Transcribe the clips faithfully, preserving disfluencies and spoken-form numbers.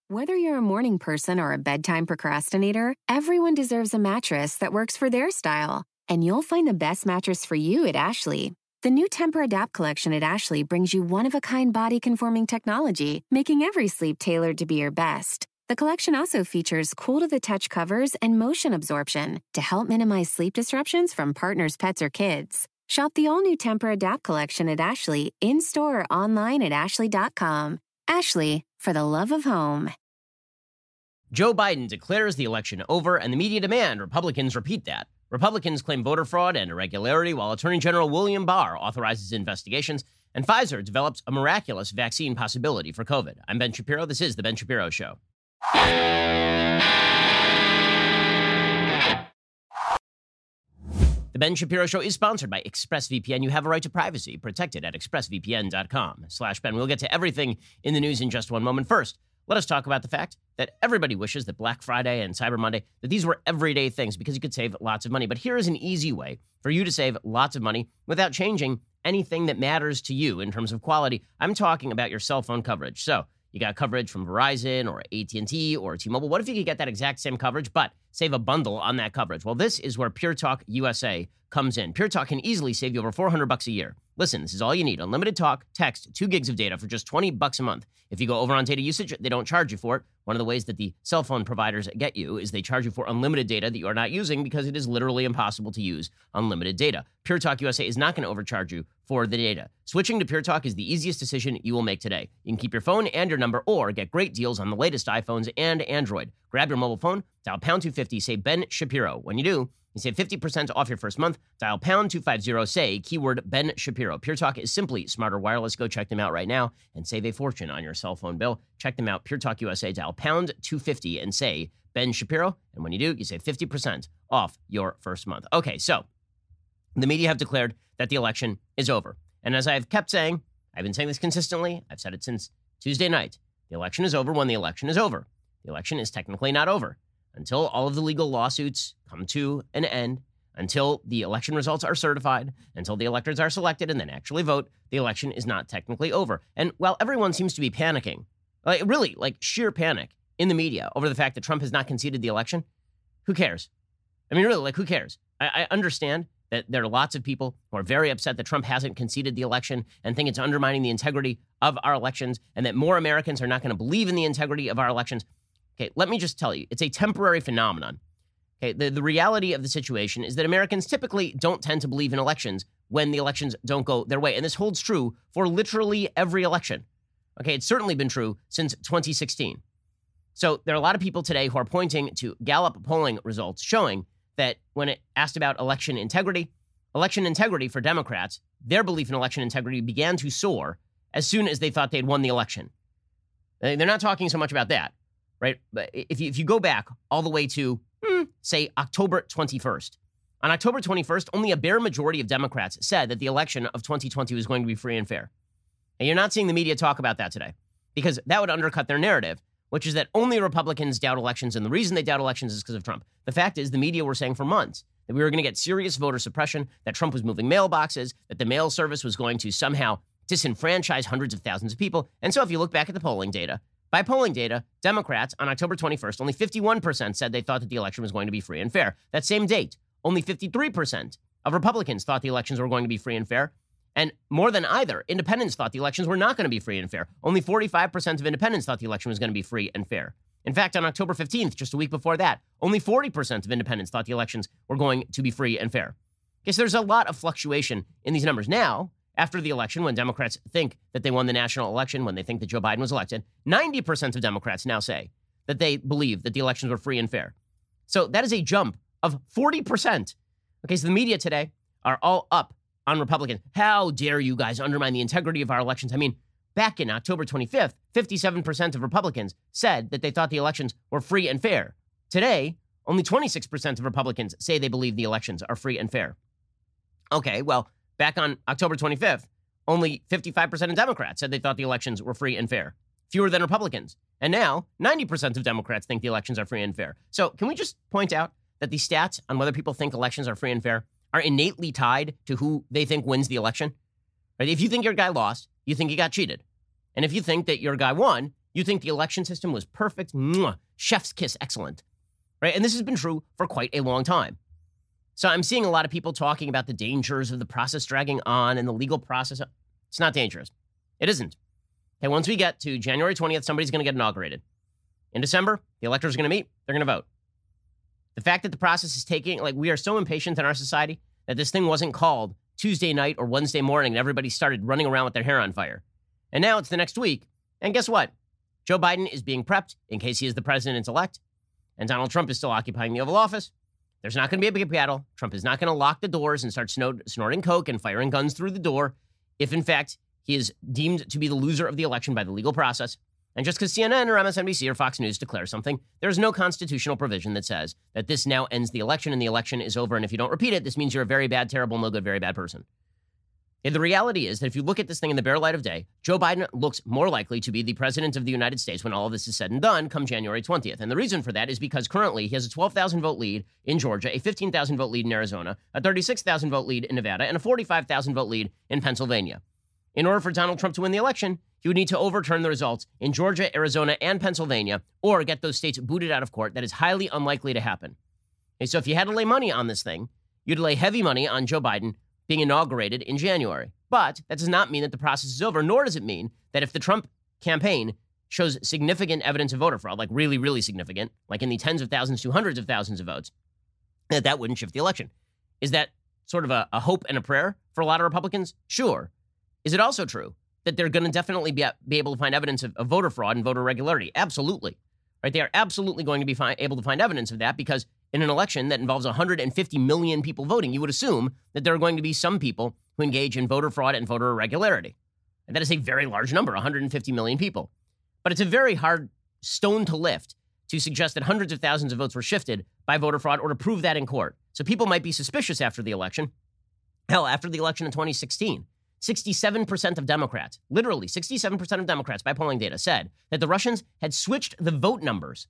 Whether you're a morning person or a bedtime procrastinator, everyone deserves a mattress that works for their style. And you'll find the best mattress for you at Ashley. The new Temper-Adapt collection at Ashley brings you one-of-a-kind body-conforming technology, making every sleep tailored to be your best. The collection also features cool-to-the-touch covers and motion absorption to help minimize sleep disruptions from partners, pets, or kids. Shop the all-new Temper-Adapt collection at Ashley, in-store or online at ashley dot com. Ashley, for the love of home. Joe Biden declares the election over, and the media demand Republicans repeat that. Republicans claim voter fraud and irregularity, while Attorney General William Barr authorizes investigations, and Pfizer develops a miraculous vaccine possibility for COVID. I'm Ben Shapiro. This is The Ben Shapiro Show. The Ben Shapiro Show is sponsored by ExpressVPN. You have a right to privacy. Protect it at expressvpn.com slash Ben. We'll get to everything in the news in just one moment. First, let us talk about the fact that everybody wishes that Black Friday and Cyber Monday, that these were everyday things because you could save lots of money. But here is an easy way for you to save lots of money without changing anything that matters to you in terms of quality. I'm talking about your cell phone coverage. So you got coverage from Verizon or A T and T or T-Mobile. What if you could get that exact same coverage, but save a bundle on that coverage? Well, this is where Pure Talk U S A comes in. Pure Talk can easily save you over four hundred bucks a year. Listen, this is all you need. Unlimited talk, text, two gigs of data for just twenty bucks a month. If you go over on data usage, they don't charge you for it. One of the ways that the cell phone providers get you is they charge you for unlimited data that you are not using because it is literally impossible to use unlimited data. Pure Talk U S A is not going to overcharge you for the data. Switching to Pure Talk is the easiest decision you will make today. You can keep your phone and your number or get great deals on the latest iPhones and Android. Grab your mobile phone, dial pound two fifty, say Ben Shapiro. When you do, you save fifty percent off your first month. Dial pound two fifty, say keyword Ben Shapiro. Pure Talk is simply smarter wireless. Go check them out right now and save a fortune on your cell phone bill. Check them out, Pure Talk U S A. Dial pound two fifty and say Ben Shapiro. And when you do, you save fifty percent off your first month. Okay, so the media have declared that the election is over. And as I've kept saying, I've been saying this consistently. I've said it since Tuesday night. The election is over when the election is over. The election is technically not over until all of the legal lawsuits come to an end, until the election results are certified, until the electors are selected and then actually vote. The election is not technically over. And while everyone seems to be panicking, like really like sheer panic in the media over the fact that Trump has not conceded the election, who cares? I mean, really, like who cares? I, I understand that there are lots of people who are very upset that Trump hasn't conceded the election and think it's undermining the integrity of our elections and that more Americans are not going to believe in the integrity of our elections. Okay, let me just tell you, it's a temporary phenomenon. Okay, the, the reality of the situation is that Americans typically don't tend to believe in elections when the elections don't go their way. And this holds true for literally every election. Okay, it's certainly been true since twenty sixteen. So there are a lot of people today who are pointing to Gallup polling results showing that when it asked about election integrity, election integrity for Democrats, their belief in election integrity began to soar as soon as they thought they'd won the election. They're not talking so much about that, right? But if you, if you go back all the way to, hmm, say, October twenty-first, on October twenty-first, only a bare majority of Democrats said that the election of twenty twenty was going to be free and fair. And you're not seeing the media talk about that today because that would undercut their narrative, which is that only Republicans doubt elections, and the reason they doubt elections is because of Trump. The fact is, the media were saying for months that we were going to get serious voter suppression, that Trump was moving mailboxes, that the mail service was going to somehow disenfranchise hundreds of thousands of people. And so if you look back at the polling data, by polling data, Democrats on October twenty-first, only fifty-one percent said they thought that the election was going to be free and fair. That same date, only fifty-three percent of Republicans thought the elections were going to be free and fair. And more than either, independents thought the elections were not going to be free and fair. Only forty-five percent of independents thought the election was going to be free and fair. In fact, on October fifteenth, just a week before that, only forty percent of independents thought the elections were going to be free and fair. Okay, so there's a lot of fluctuation in these numbers. Now, after the election, when Democrats think that they won the national election, when they think that Joe Biden was elected, ninety percent of Democrats now say that they believe that the elections were free and fair. So that is a jump of forty percent. Okay, so the media today are all up on Republicans. How dare you guys undermine the integrity of our elections? I mean, back in October twenty-fifth, fifty-seven percent of Republicans said that they thought the elections were free and fair. Today, only twenty-six percent of Republicans say they believe the elections are free and fair. Okay, well, back on October twenty-fifth, only fifty-five percent of Democrats said they thought the elections were free and fair, fewer than Republicans. And now, ninety percent of Democrats think the elections are free and fair. So can we just point out that the stats on whether people think elections are free and fair are innately tied to who they think wins the election? Right? If you think your guy lost, you think he got cheated. And if you think that your guy won, You think the election system was perfect, mwah, chef's kiss, excellent, right? And this has been true for quite a long time. So I'm seeing a lot of people talking about the dangers of the process dragging on and the legal process. It's not dangerous. It isn't. Okay, once we get to January twentieth, somebody's going to get inaugurated. In December, the electors are going to meet. They're going to vote. The fact that the process is taking, like, we are so impatient in our society that this thing wasn't called Tuesday night or Wednesday morning and everybody started running around with their hair on fire. And now it's the next week. And guess what? Joe Biden is being prepped in case he is the president-elect. And Donald Trump is still occupying the Oval Office. There's not going to be a big battle. Trump is not going to lock the doors and start snort- snorting coke and firing guns through the door if, in fact, he is deemed to be the loser of the election by the legal process. And just because C N N or M S N B C or Fox News declares something, there's no constitutional provision that says that this now ends the election and the election is over. And if you don't repeat it, this means you're a very bad, terrible, no good, very bad person. And the reality is that if you look at this thing in the bare light of day, Joe Biden looks more likely to be the president of the United States when all of this is said and done come January twentieth. And the reason for that is because currently he has a twelve thousand vote lead in Georgia, a fifteen thousand vote lead in Arizona, a thirty-six thousand vote lead in Nevada, and a forty-five thousand vote lead in Pennsylvania. In order for Donald Trump to win the election, he would need to overturn the results in Georgia, Arizona, and Pennsylvania, or get those states booted out of court. That is highly unlikely to happen. Okay, so if you had to lay money on this thing, you'd lay heavy money on Joe Biden being inaugurated in January. But that does not mean that the process is over, nor does it mean that if the Trump campaign shows significant evidence of voter fraud, like really, really significant, like in the tens of thousands to hundreds of thousands of votes, that that wouldn't shift the election. Is that sort of a, a hope and a prayer for a lot of Republicans? Sure. Is it also true that they're going to definitely be, be able to find evidence of, of voter fraud and voter irregularity? Absolutely. Right? They are absolutely going to be fi- able to find evidence of that because in an election that involves one hundred fifty million people voting, you would assume that there are going to be some people who engage in voter fraud and voter irregularity. And that is a very large number, one hundred fifty million people. But it's a very hard stone to lift to suggest that hundreds of thousands of votes were shifted by voter fraud or to prove that in court. So people might be suspicious after the election. Hell, after the election in twenty sixteen, sixty-seven percent of Democrats, literally sixty-seven percent of Democrats by polling data said that the Russians had switched the vote numbers.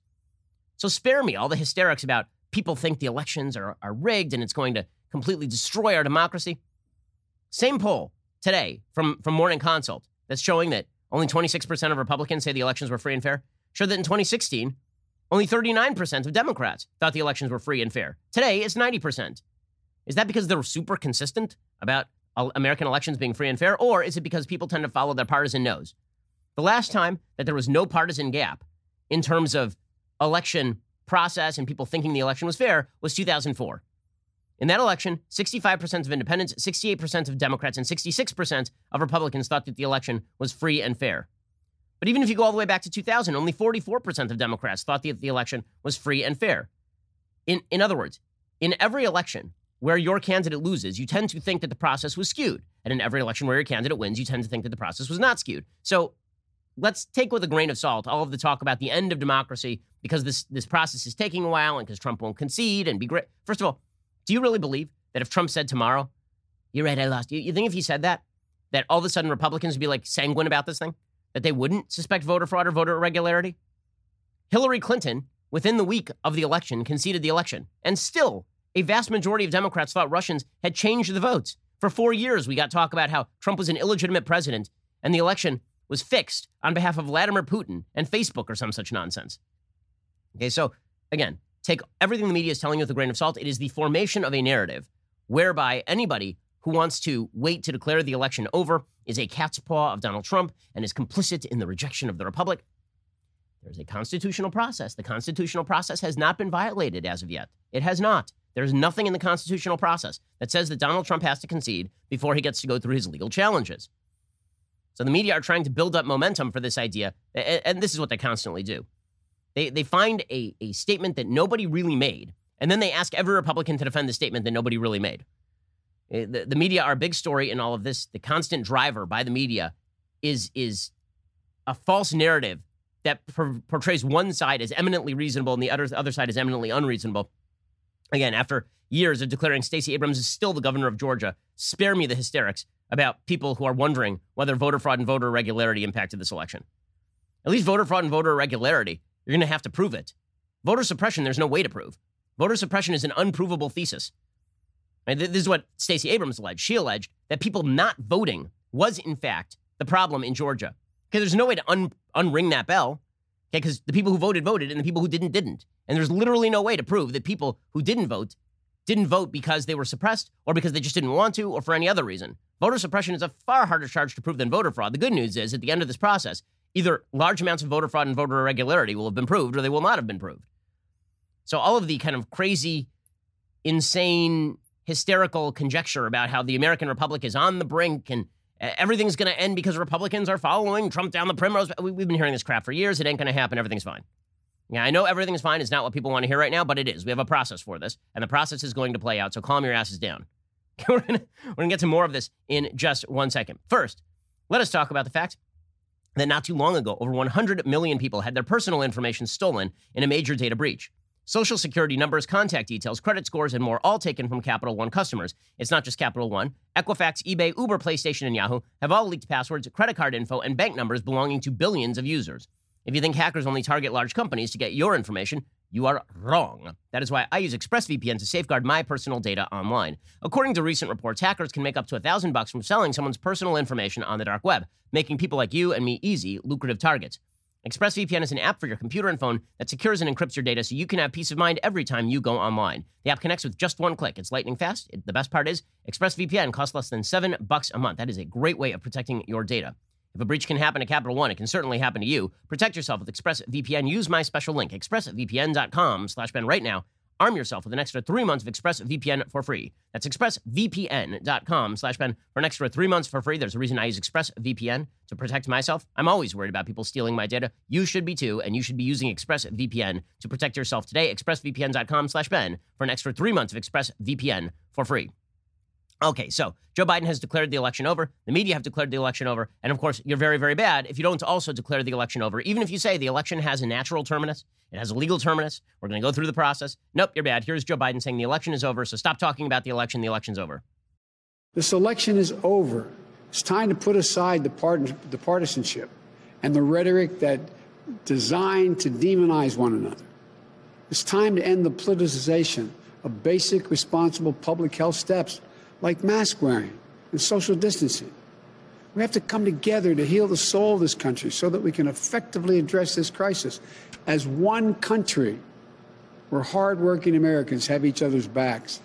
So spare me all the hysterics about people think the elections are, are rigged and it's going to completely destroy our democracy. Same poll today from, from Morning Consult that's showing that only twenty-six percent of Republicans say the elections were free and fair showed that in twenty sixteen, only thirty-nine percent of Democrats thought the elections were free and fair. Today, it's ninety percent. Is that because they're super consistent about American elections being free and fair, or is it because people tend to follow their partisan nose? The last time that there was no partisan gap in terms of election process and people thinking the election was fair was two thousand four. In that election, sixty-five percent of independents, sixty-eight percent of Democrats, and sixty-six percent of Republicans thought that the election was free and fair. But even if you go all the way back to two thousand, only forty-four percent of Democrats thought that the election was free and fair. In, in other words, in every election where your candidate loses, you tend to think that the process was skewed. And in every election where your candidate wins, you tend to think that the process was not skewed. So let's take with a grain of salt all of the talk about the end of democracy because this, this process is taking a while and because Trump won't concede and be great. First of all, do you really believe that if Trump said tomorrow, you're right, I lost, you, you think if he said that, that all of a sudden Republicans would be like sanguine about this thing? That they wouldn't suspect voter fraud or voter irregularity? Hillary Clinton, within the week of the election, conceded the election. And still, a vast majority of Democrats thought Russians had changed the votes. For four years, we got talk about how Trump was an illegitimate president and the election was fixed on behalf of Vladimir Putin and Facebook or some such nonsense. Okay, so again, take everything the media is telling you with a grain of salt. It is the formation of a narrative whereby anybody who wants to wait to declare the election over is a cat's paw of Donald Trump and is complicit in the rejection of the Republic. There's a constitutional process. The constitutional process has not been violated as of yet. It has not. There's nothing in the constitutional process that says that Donald Trump has to concede before he gets to go through his legal challenges. So the media are trying to build up momentum for this idea, and this is what they constantly do. They they find a, a statement that nobody really made, and then they ask every Republican to defend the statement that nobody really made. The, the media are a big story in all of this. The constant driver by the media is, is a false narrative that per- portrays one side as eminently reasonable and the other, other side as eminently unreasonable. Again, after years of declaring Stacey Abrams is still the governor of Georgia, spare me the hysterics about people who are wondering whether voter fraud and voter irregularity impacted this election. At least voter fraud and voter irregularity, you're going to have to prove it. Voter suppression, there's no way to prove. Voter suppression is an unprovable thesis. And this is what Stacey Abrams alleged. She alleged that people not voting was, in fact, the problem in Georgia. Okay, there's no way to un- unring that bell. Okay, because the people who voted, voted, and the people who didn't, didn't. And there's literally no way to prove that people who didn't vote didn't vote because they were suppressed or because they just didn't want to or for any other reason. Voter suppression is a far harder charge to prove than voter fraud. The good news is, at the end of this process, either large amounts of voter fraud and voter irregularity will have been proved or they will not have been proved. So all of the kind of crazy, insane, hysterical conjecture about how the American Republic is on the brink and everything's going to end because Republicans are following Trump down the primrose. We've been hearing this crap for years. It ain't going to happen. Everything's fine. Yeah, I know everything's fine. It's not what people want to hear right now, but it is. We have a process for this, and the process is going to play out, so calm your asses down. We're going to get to more of this in just one second. First, let us talk about the fact that not too long ago, over one hundred million people had their personal information stolen in a major data breach. Social security numbers, contact details, credit scores, and more, all taken from Capital One customers. It's not just Capital One. Equifax, eBay, Uber, PlayStation, and Yahoo have all leaked passwords, credit card info, and bank numbers belonging to billions of users. If you think hackers only target large companies to get your information, you are wrong. That is why I use ExpressVPN to safeguard my personal data online. According to recent reports, hackers can make up to a thousand bucks from selling someone's personal information on the dark web, making people like you and me easy, lucrative targets. ExpressVPN is an app for your computer and phone that secures and encrypts your data so you can have peace of mind every time you go online. The app connects with just one click. It's lightning fast. It, the best part is ExpressVPN costs less than seven bucks a month. That is a great way of protecting your data. If a breach can happen to Capital One, it can certainly happen to you. Protect yourself with ExpressVPN. Use my special link, expressvpn.com slash Ben right now. Arm yourself with an extra three months of ExpressVPN for free. That's expressvpn.com slash Ben for an extra three months for free. There's a reason I use ExpressVPN to protect myself. I'm always worried about people stealing my data. You should be too, and you should be using ExpressVPN to protect yourself today. expressvpn.com slash Ben for an extra three months of ExpressVPN for free. Okay, so Joe Biden has declared the election over. The media have declared the election over. And of course, you're very, very bad if you don't also declare the election over. Even if you say the election has a natural terminus, it has a legal terminus, we're going to go through the process. Nope, you're bad. Here's Joe Biden saying the election is over. So stop talking about the election. The election's over. This election is over. It's time to put aside the, part- the partisanship and the rhetoric that designed to demonize one another. It's time to end the politicization of basic, responsible public health steps like mask wearing and social distancing. We have to come together to heal the soul of this country so that we can effectively address this crisis as one country where hardworking Americans have each other's backs.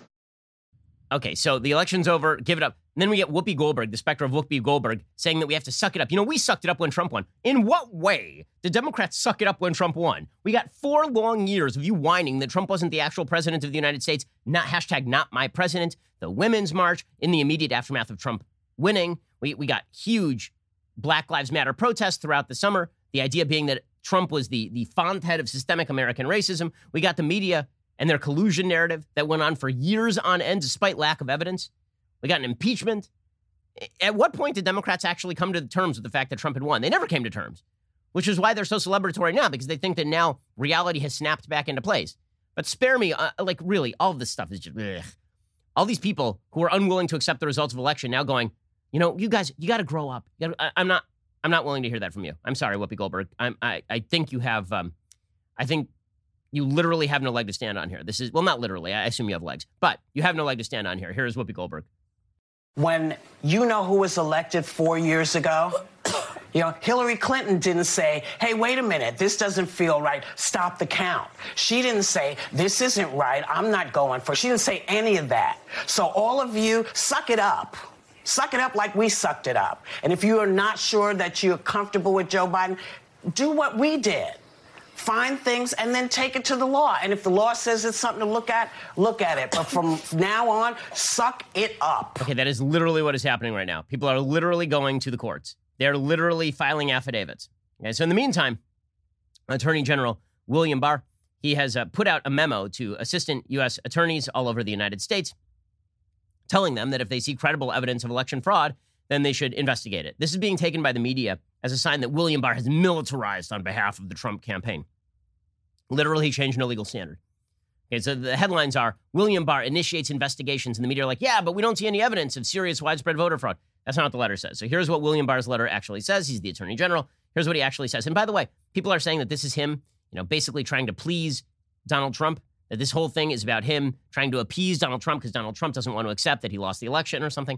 Okay, so the election's over. Give it up. And then we get Whoopi Goldberg, the specter of Whoopi Goldberg, saying that we have to suck it up. You know, we sucked it up when Trump won. In what way did Democrats suck it up when Trump won? We got four long years of you whining that Trump wasn't the actual president of the United States. Not hashtag not my president. The Women's March in the immediate aftermath of Trump winning. We, we got huge Black Lives Matter protests throughout the summer. The idea being that Trump was the, the font head of systemic American racism. We got the media and their collusion narrative that went on for years on end despite lack of evidence. We got an impeachment. At what point did Democrats actually come to terms with the fact that Trump had won? They never came to terms, which is why they're so celebratory now, because they think that now reality has snapped back into place. But spare me, uh, like really, all of this stuff is just, ugh. All these people who are unwilling to accept the results of election now going, you know, you guys, you got to grow up. You gotta, I, I'm not, I'm not willing to hear that from you. I'm sorry, Whoopi Goldberg. I'm, I, I think you have, um, I think you literally have no leg to stand on here. This is, well, not literally. I assume you have legs, but you have no leg to stand on here. Here's Whoopi Goldberg. When you know who was elected four years ago, you know, Hillary Clinton didn't say, hey, wait a minute, this doesn't feel right, stop the count. She didn't say, this isn't right, I'm not going for it. She didn't say any of that. So all of you, suck it up. Suck it up like we sucked it up. And if you are not sure that you're comfortable with Joe Biden, do what we did. Find things and then take it to the law. And if the law says it's something to look at, look at it. But from now on, suck it up. Okay, that is literally what is happening right now. People are literally going to the courts. They're literally filing affidavits. Okay, so in the meantime, Attorney General William Barr, he has uh, put out a memo to assistant U S attorneys all over the United States, telling them that if they see credible evidence of election fraud, then they should investigate it. This is being taken by the media as a sign that William Barr has militarized on behalf of the Trump campaign. Literally changed no legal standard. Okay, so the headlines are, William Barr initiates investigations, and the media are like, yeah, but we don't see any evidence of serious widespread voter fraud. That's not what the letter says. So here's what William Barr's letter actually says. He's the Attorney General. Here's what he actually says. And by the way, people are saying that this is him, you know, basically trying to please Donald Trump, that this whole thing is about him trying to appease Donald Trump because Donald Trump doesn't want to accept that he lost the election or something.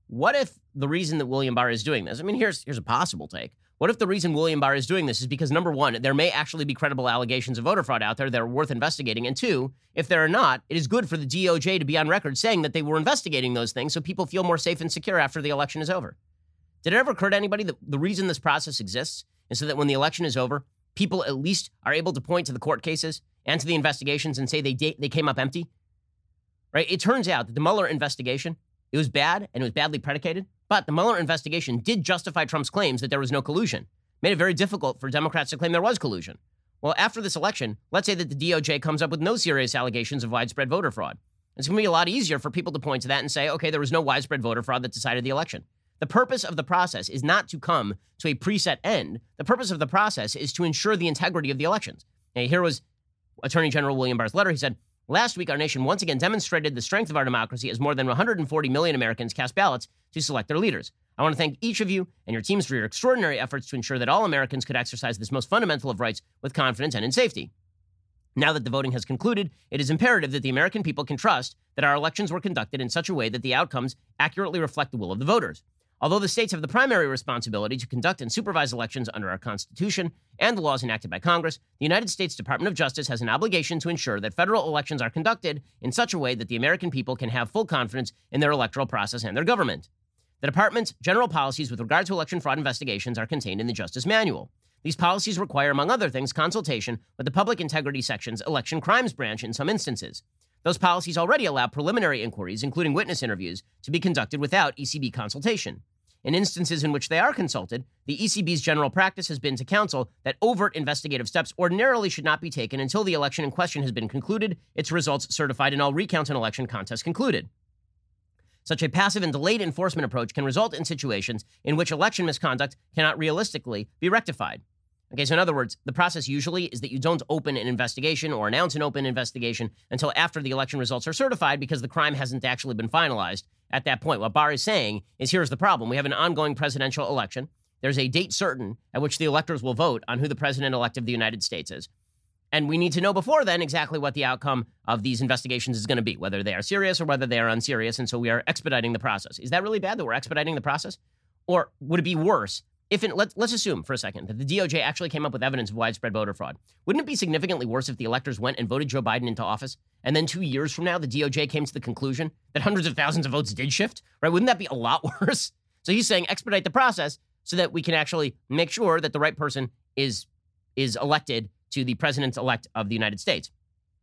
what if the reason that William Barr is doing this, I mean, here's here's a possible take. What if the reason William Barr is doing this is because, number one, there may actually be credible allegations of voter fraud out there that are worth investigating, and two, if there are not, it is good for the D O J to be on record saying that they were investigating those things so people feel more safe and secure after the election is over. Did it ever occur to anybody that the reason this process exists is so that when the election is over, people at least are able to point to the court cases and to the investigations and say they da- they came up empty? Right? It turns out that the Mueller investigation, it was bad and it was badly predicated, but the Mueller investigation did justify Trump's claims that there was no collusion. Made it very difficult for Democrats to claim there was collusion. Well, after this election, let's say that the D O J comes up with no serious allegations of widespread voter fraud. It's going to be a lot easier for people to point to that and say, okay, there was no widespread voter fraud that decided the election. The purpose of the process is not to come to a preset end. The purpose of the process is to ensure the integrity of the elections. And here was Attorney General William Barr's letter. He said, last week, our nation once again demonstrated the strength of our democracy as more than one hundred forty million Americans cast ballots to select their leaders. I want to thank each of you and your teams for your extraordinary efforts to ensure that all Americans could exercise this most fundamental of rights with confidence and in safety. Now that the voting has concluded, it is imperative that the American people can trust that our elections were conducted in such a way that the outcomes accurately reflect the will of the voters. Although the states have the primary responsibility to conduct and supervise elections under our Constitution and the laws enacted by Congress, the United States Department of Justice has an obligation to ensure that federal elections are conducted in such a way that the American people can have full confidence in their electoral process and their government. The department's general policies with regard to election fraud investigations are contained in the Justice Manual. These policies require, among other things, consultation with the Public Integrity Section's Election Crimes Branch in some instances. Those policies already allow preliminary inquiries, including witness interviews, to be conducted without E C B consultation. In instances in which they are consulted, the E C B's general practice has been to counsel that overt investigative steps ordinarily should not be taken until the election in question has been concluded, its results certified, and all recounts and election contests concluded. Such a passive and delayed enforcement approach can result in situations in which election misconduct cannot realistically be rectified. Okay, so in other words, the process usually is that you don't open an investigation or announce an open investigation until after the election results are certified because the crime hasn't actually been finalized at that point. What Barr is saying is, here's the problem. We have an ongoing presidential election. There's a date certain at which the electors will vote on who the president-elect of the United States is. And we need to know before then exactly what the outcome of these investigations is going to be, whether they are serious or whether they are unserious. And so we are expediting the process. Is that really bad that we're expediting the process? Or would it be worse if, in, let's, let's assume for a second that the D O J actually came up with evidence of widespread voter fraud? Wouldn't it be significantly worse if the electors went and voted Joe Biden into office, and then two years from now, the D O J came to the conclusion that hundreds of thousands of votes did shift, right? Wouldn't that be a lot worse? So he's saying expedite the process so that we can actually make sure that the right person is, is elected to the president-elect of the United States.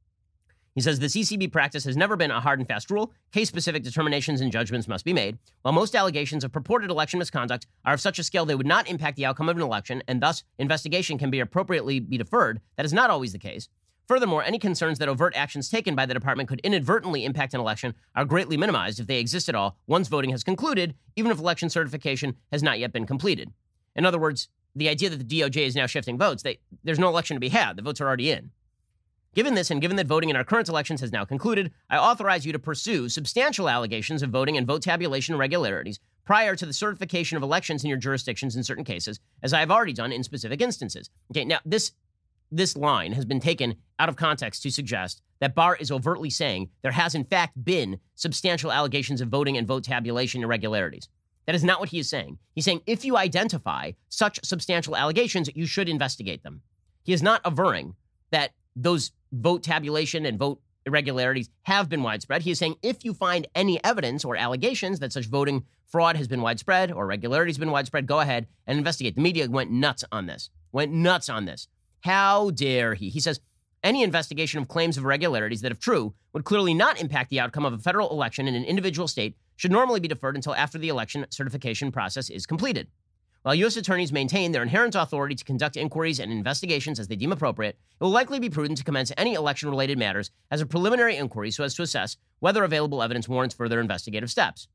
He says the C C B practice has never been a hard and fast rule. Case-specific determinations and judgments must be made. While most allegations of purported election misconduct are of such a scale they would not impact the outcome of an election, and thus investigation can be appropriately be deferred, that is not always the case. Furthermore, any concerns that overt actions taken by the department could inadvertently impact an election are greatly minimized if they exist at all once voting has concluded, even if election certification has not yet been completed. In other words, the idea that the D O J is now shifting votes, they, there's no election to be had. The votes are already in. Given this, and given that voting in our current elections has now concluded, I authorize you to pursue substantial allegations of voting and vote tabulation irregularities prior to the certification of elections in your jurisdictions in certain cases, as I have already done in specific instances. Okay, now this this line has been taken out of context to suggest that Barr is overtly saying there has in fact been substantial allegations of voting and vote tabulation irregularities. That is not what he is saying. He's saying if you identify such substantial allegations, you should investigate them. He is not averring that those vote tabulation and vote irregularities have been widespread. He is saying if you find any evidence or allegations that such voting fraud has been widespread or irregularities have been widespread, go ahead and investigate. The media went nuts on this, went nuts on this. How dare he? He says any investigation of claims of irregularities that, if true, would clearly not impact the outcome of a federal election in an individual state should normally be deferred until after the election certification process is completed. While U S attorneys maintain their inherent authority to conduct inquiries and investigations as they deem appropriate, it will likely be prudent to commence any election-related matters as a preliminary inquiry so as to assess whether available evidence warrants further investigative steps.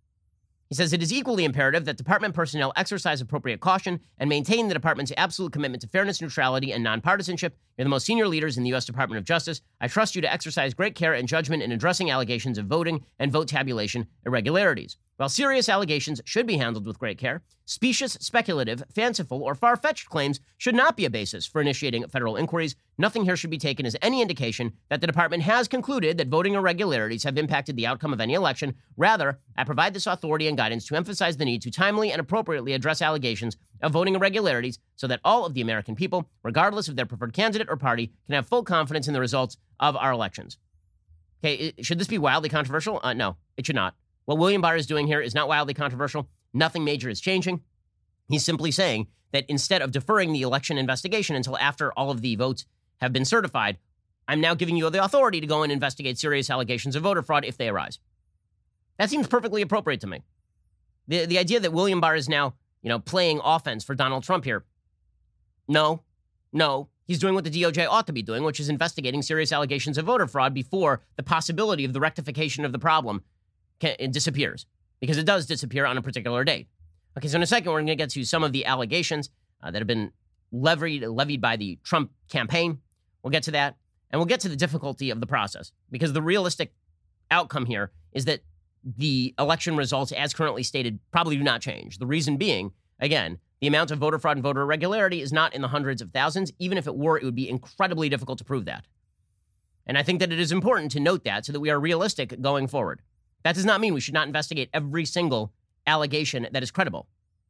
He says it is equally imperative that department personnel exercise appropriate caution and maintain the department's absolute commitment to fairness, neutrality, and nonpartisanship. You're the most senior leaders in the U S Department of Justice. I trust you to exercise great care and judgment in addressing allegations of voting and vote tabulation irregularities. While serious allegations should be handled with great care, specious, speculative, fanciful, or far-fetched claims should not be a basis for initiating federal inquiries. Nothing here should be taken as any indication that the department has concluded that voting irregularities have impacted the outcome of any election. Rather, I provide this authority and guidance to emphasize the need to timely and appropriately address allegations of voting irregularities so that all of the American people, regardless of their preferred candidate or party, can have full confidence in the results of our elections. Okay, should this be wildly controversial? Uh, no, it should not. What William Barr is doing here is not wildly controversial. Nothing major is changing. He's simply saying that instead of deferring the election investigation until after all of the votes have been certified, I'm now giving you the authority to go and investigate serious allegations of voter fraud if they arise. That seems perfectly appropriate to me. The, the idea that William Barr is now, you know, playing offense for Donald Trump here, no, no. He's doing what the D O J ought to be doing, which is investigating serious allegations of voter fraud before the possibility of the rectification of the problem it disappears, because it does disappear on a particular date. Okay, so in a second, we're going to get to some of the allegations uh, that have been levied, levied by the Trump campaign. We'll get to that, and we'll get to the difficulty of the process, because the realistic outcome here is that the election results, as currently stated, probably do not change. The reason being, again, the amount of voter fraud and voter irregularity is not in the hundreds of thousands. Even if it were, it would be incredibly difficult to prove that. And I think that it is important to note that so that we are realistic going forward. That does not mean we should not investigate every single allegation that is credible.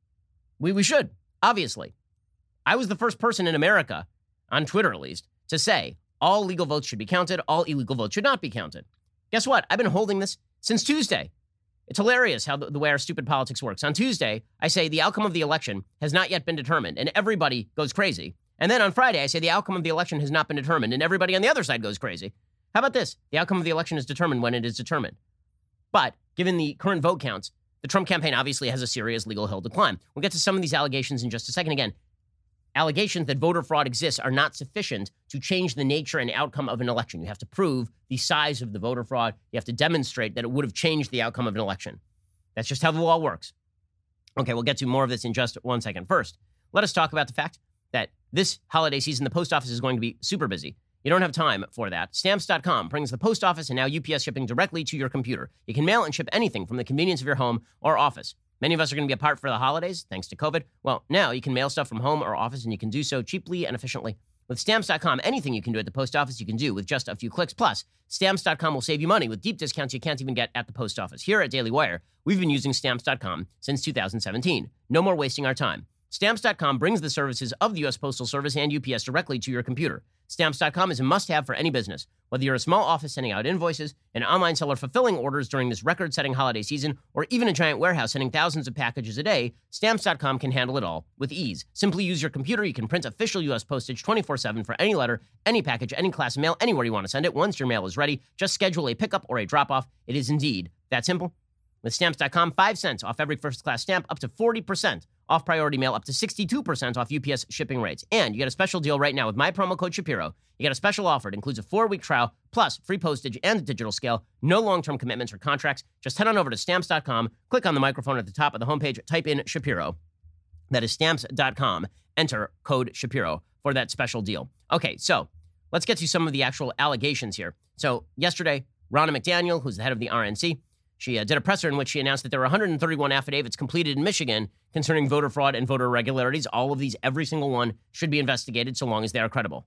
We, we should, obviously. I was the first person in America, on Twitter at least, to say all legal votes should be counted, all illegal votes should not be counted. Guess what? I've been holding this since Tuesday. It's hilarious how the, the way our stupid politics works. On Tuesday, I say the outcome of the election has not yet been determined, and everybody goes crazy. And then on Friday, I say the outcome of the election has not been determined, and everybody on the other side goes crazy. How about this? The outcome of the election is determined when it is determined. But given the current vote counts, the Trump campaign obviously has a serious legal hill to climb. We'll get to some of these allegations in just a second. Again, allegations that voter fraud exists are not sufficient to change the nature and outcome of an election. You have to prove the size of the voter fraud. You have to demonstrate that it would have changed the outcome of an election. That's just how the law works. Okay, we'll get to more of this in just one second. First, let us talk about the fact that this holiday season, the post office is going to be super busy. You don't have time for that. Stamps dot com brings the post office and now U P S shipping directly to your computer. You can mail and ship anything from the convenience of your home or office. Many of us are going to be apart for the holidays, thanks to COVID. Well, now you can mail stuff from home or office, and you can do so cheaply and efficiently. With Stamps dot com, anything you can do at the post office, you can do with just a few clicks. Plus, Stamps dot com will save you money with deep discounts you can't even get at the post office. Here at Daily Wire, we've been using Stamps dot com since two thousand seventeen. No more wasting our time. Stamps dot com brings the services of the U S Postal Service and U P S directly to your computer. Stamps dot com is a must-have for any business. Whether you're a small office sending out invoices, an online seller fulfilling orders during this record-setting holiday season, or even a giant warehouse sending thousands of packages a day, Stamps dot com can handle it all with ease. Simply use your computer. You can print official U S postage twenty-four seven for any letter, any package, any class of mail, anywhere you want to send it. Once your mail is ready, just schedule a pickup or a drop-off. It is indeed that simple. With Stamps dot com, five cents off every first-class stamp, up to forty percent off priority mail, up to sixty-two percent off U P S shipping rates. And you get a special deal right now with my promo code Shapiro. You get a special offer. It includes a four-week trial, plus free postage and a digital scale. No long-term commitments or contracts. Just head on over to Stamps dot com, click on the microphone at the top of the homepage, type in Shapiro. That is Stamps dot com. Enter code Shapiro for that special deal. Okay, so let's get to some of the actual allegations here. So yesterday, Ronna McDaniel, who's the head of the R N C, She uh, did a presser in which she announced that there were one hundred thirty-one affidavits completed in Michigan concerning voter fraud and voter irregularities. All of these, every single one, should be investigated so long as they are credible.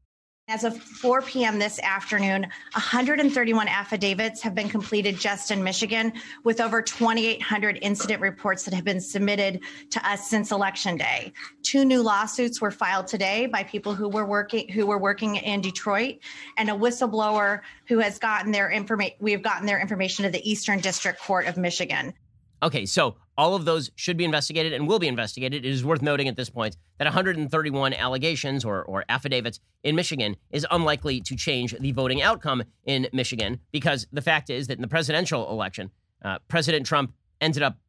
As of four p.m. this afternoon, one hundred thirty-one affidavits have been completed just in Michigan, with over twenty-eight hundred incident reports that have been submitted to us since Election Day. Two new lawsuits were filed today by people who were working who were working in Detroit, and a whistleblower who has gotten their information. We have gotten their information to the Eastern District Court of Michigan. Okay, so all of those should be investigated and will be investigated. It is worth noting at this point that one hundred thirty-one allegations or, or affidavits in Michigan is unlikely to change the voting outcome in Michigan, because the fact is that in the presidential election, uh, President Trump ended up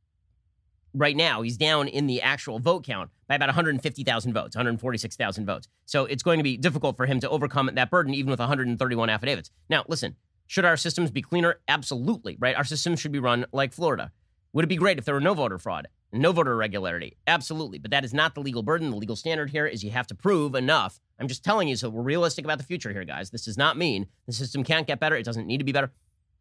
right now, he's down in the actual vote count by about one hundred fifty thousand votes, one hundred forty-six thousand votes. So it's going to be difficult for him to overcome that burden, even with one hundred thirty-one affidavits. Now, listen, should our systems be cleaner? Absolutely, right? Our systems should be run like Florida. Would it be great if there were no voter fraud and no voter irregularity? Absolutely. But that is not the legal burden. The legal standard here is you have to prove enough. I'm just telling you so we're realistic about the future here, guys. This does not mean the system can't get better. It doesn't need to be better.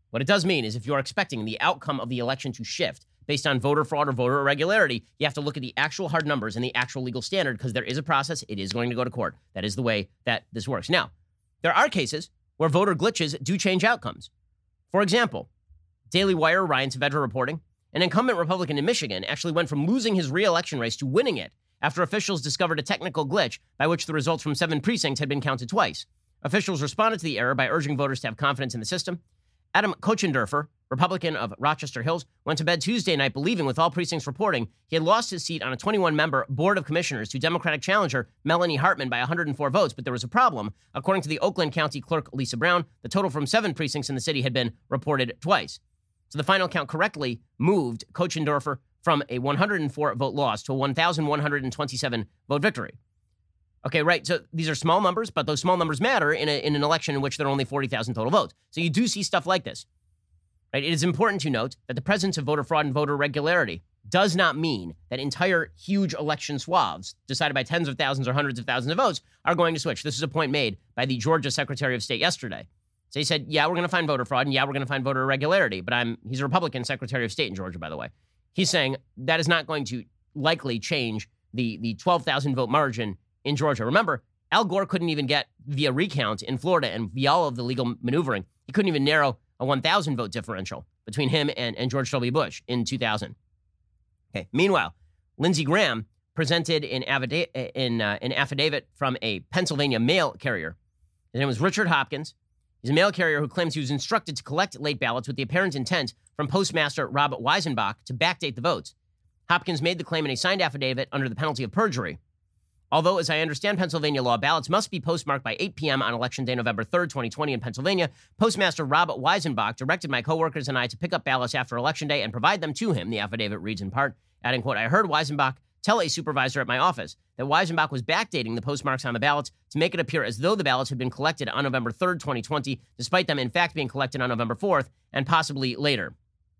What it does mean is if you're expecting the outcome of the election to shift based on voter fraud or voter irregularity, you have to look at the actual hard numbers and the actual legal standard because there is a process. It is going to go to court. That is the way that this works. Now, there are cases where voter glitches do change outcomes. For example, Daily Wire, Ryan Saavedra reporting, an incumbent Republican in Michigan actually went from losing his re-election race to winning it after officials discovered a technical glitch by which the results from seven precincts had been counted twice. Officials responded to the error by urging voters to have confidence in the system. Adam Kochenderfer, Republican of Rochester Hills, went to bed Tuesday night believing, with all precincts reporting, he had lost his seat on a twenty-one member board of commissioners to Democratic challenger Melanie Hartman by one hundred four votes. But there was a problem. According to the Oakland County Clerk Lisa Brown, the total from seven precincts in the city had been reported twice. So the final count correctly moved Kochenderfer from a one hundred four vote loss to a one thousand one hundred twenty-seven vote victory. Okay, right. So these are small numbers, but those small numbers matter in, a, in an election in which there are only forty thousand total votes. So you do see stuff like this. Right? It is important to note that the presence of voter fraud and voter irregularity does not mean that entire huge election swaths decided by tens of thousands or hundreds of thousands of votes are going to switch. This is a point made by the Georgia Secretary of State yesterday. So he said, yeah, we're going to find voter fraud, and yeah, we're going to find voter irregularity. But I'm he's a Republican Secretary of State in Georgia, by the way. He's saying that is not going to likely change the, the twelve thousand vote margin in Georgia. Remember, Al Gore couldn't even get via recount in Florida, and via all of the legal maneuvering, he couldn't even narrow a one thousand vote differential between him and, and George W. Bush in two thousand. Okay. Meanwhile, Lindsey Graham presented an affidavit, in, uh, an affidavit from a Pennsylvania mail carrier. His name was Richard Hopkins. He's a mail carrier who claims he was instructed to collect late ballots with the apparent intent from Postmaster Rob Weisenbach to backdate the votes. Hopkins made the claim in a signed affidavit under the penalty of perjury. Although, as I understand Pennsylvania law, ballots must be postmarked by eight p.m. on Election Day, November third, twenty twenty in Pennsylvania, Postmaster Rob Weisenbach directed my coworkers and I to pick up ballots after Election Day and provide them to him, the affidavit reads in part, adding, quote, I heard Weisenbach tell a supervisor at my office that Weisenbach was backdating the postmarks on the ballots to make it appear as though the ballots had been collected on November third, twenty twenty, despite them in fact being collected on November fourth and possibly later.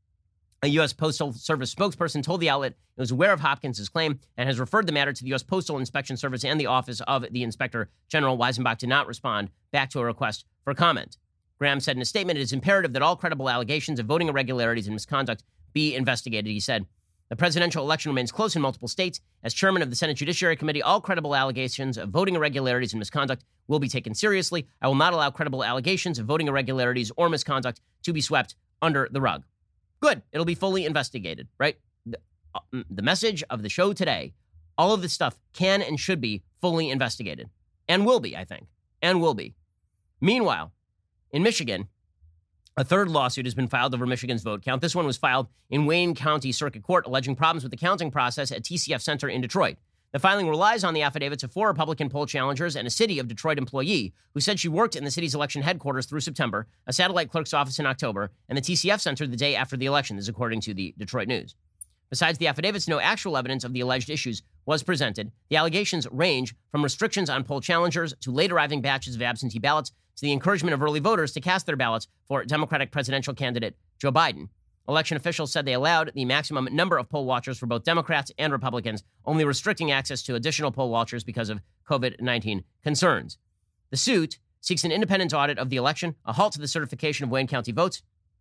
A U S Postal Service spokesperson told the outlet it was aware of Hopkins' claim and has referred the matter to the U S Postal Inspection Service and the Office of the Inspector General. Weisenbach did not respond back to a request for comment. Graham said in a statement, it is imperative that all credible allegations of voting irregularities and misconduct be investigated. He said, the presidential election remains close in multiple states. As chairman of the Senate Judiciary Committee, all credible allegations of voting irregularities and misconduct will be taken seriously. I will not allow credible allegations of voting irregularities or misconduct to be swept under the rug. Good. It'll be fully investigated, right? The, uh, the message of the show today, all of this stuff can and should be fully investigated. And will be, I think. And will be. Meanwhile, in Michigan, a third lawsuit has been filed over Michigan's vote count. This one was filed in Wayne County Circuit Court, alleging problems with the counting process at T C F Center in Detroit. The filing relies on the affidavits of four Republican poll challengers and a City of Detroit employee who said she worked in the city's election headquarters through September, a satellite clerk's office in October, and the T C F Center the day after the election, this is according to the Detroit News. Besides the affidavits, no actual evidence of the alleged issues was presented. The allegations range from restrictions on poll challengers to late arriving batches of absentee ballots to the encouragement of early voters to cast their ballots for Democratic presidential candidate Joe Biden. Election officials said they allowed the maximum number of poll watchers for both Democrats and Republicans, only restricting access to additional poll watchers because of COVID nineteen concerns. The suit seeks an independent audit of the election, a halt to the certification of Wayne County votes,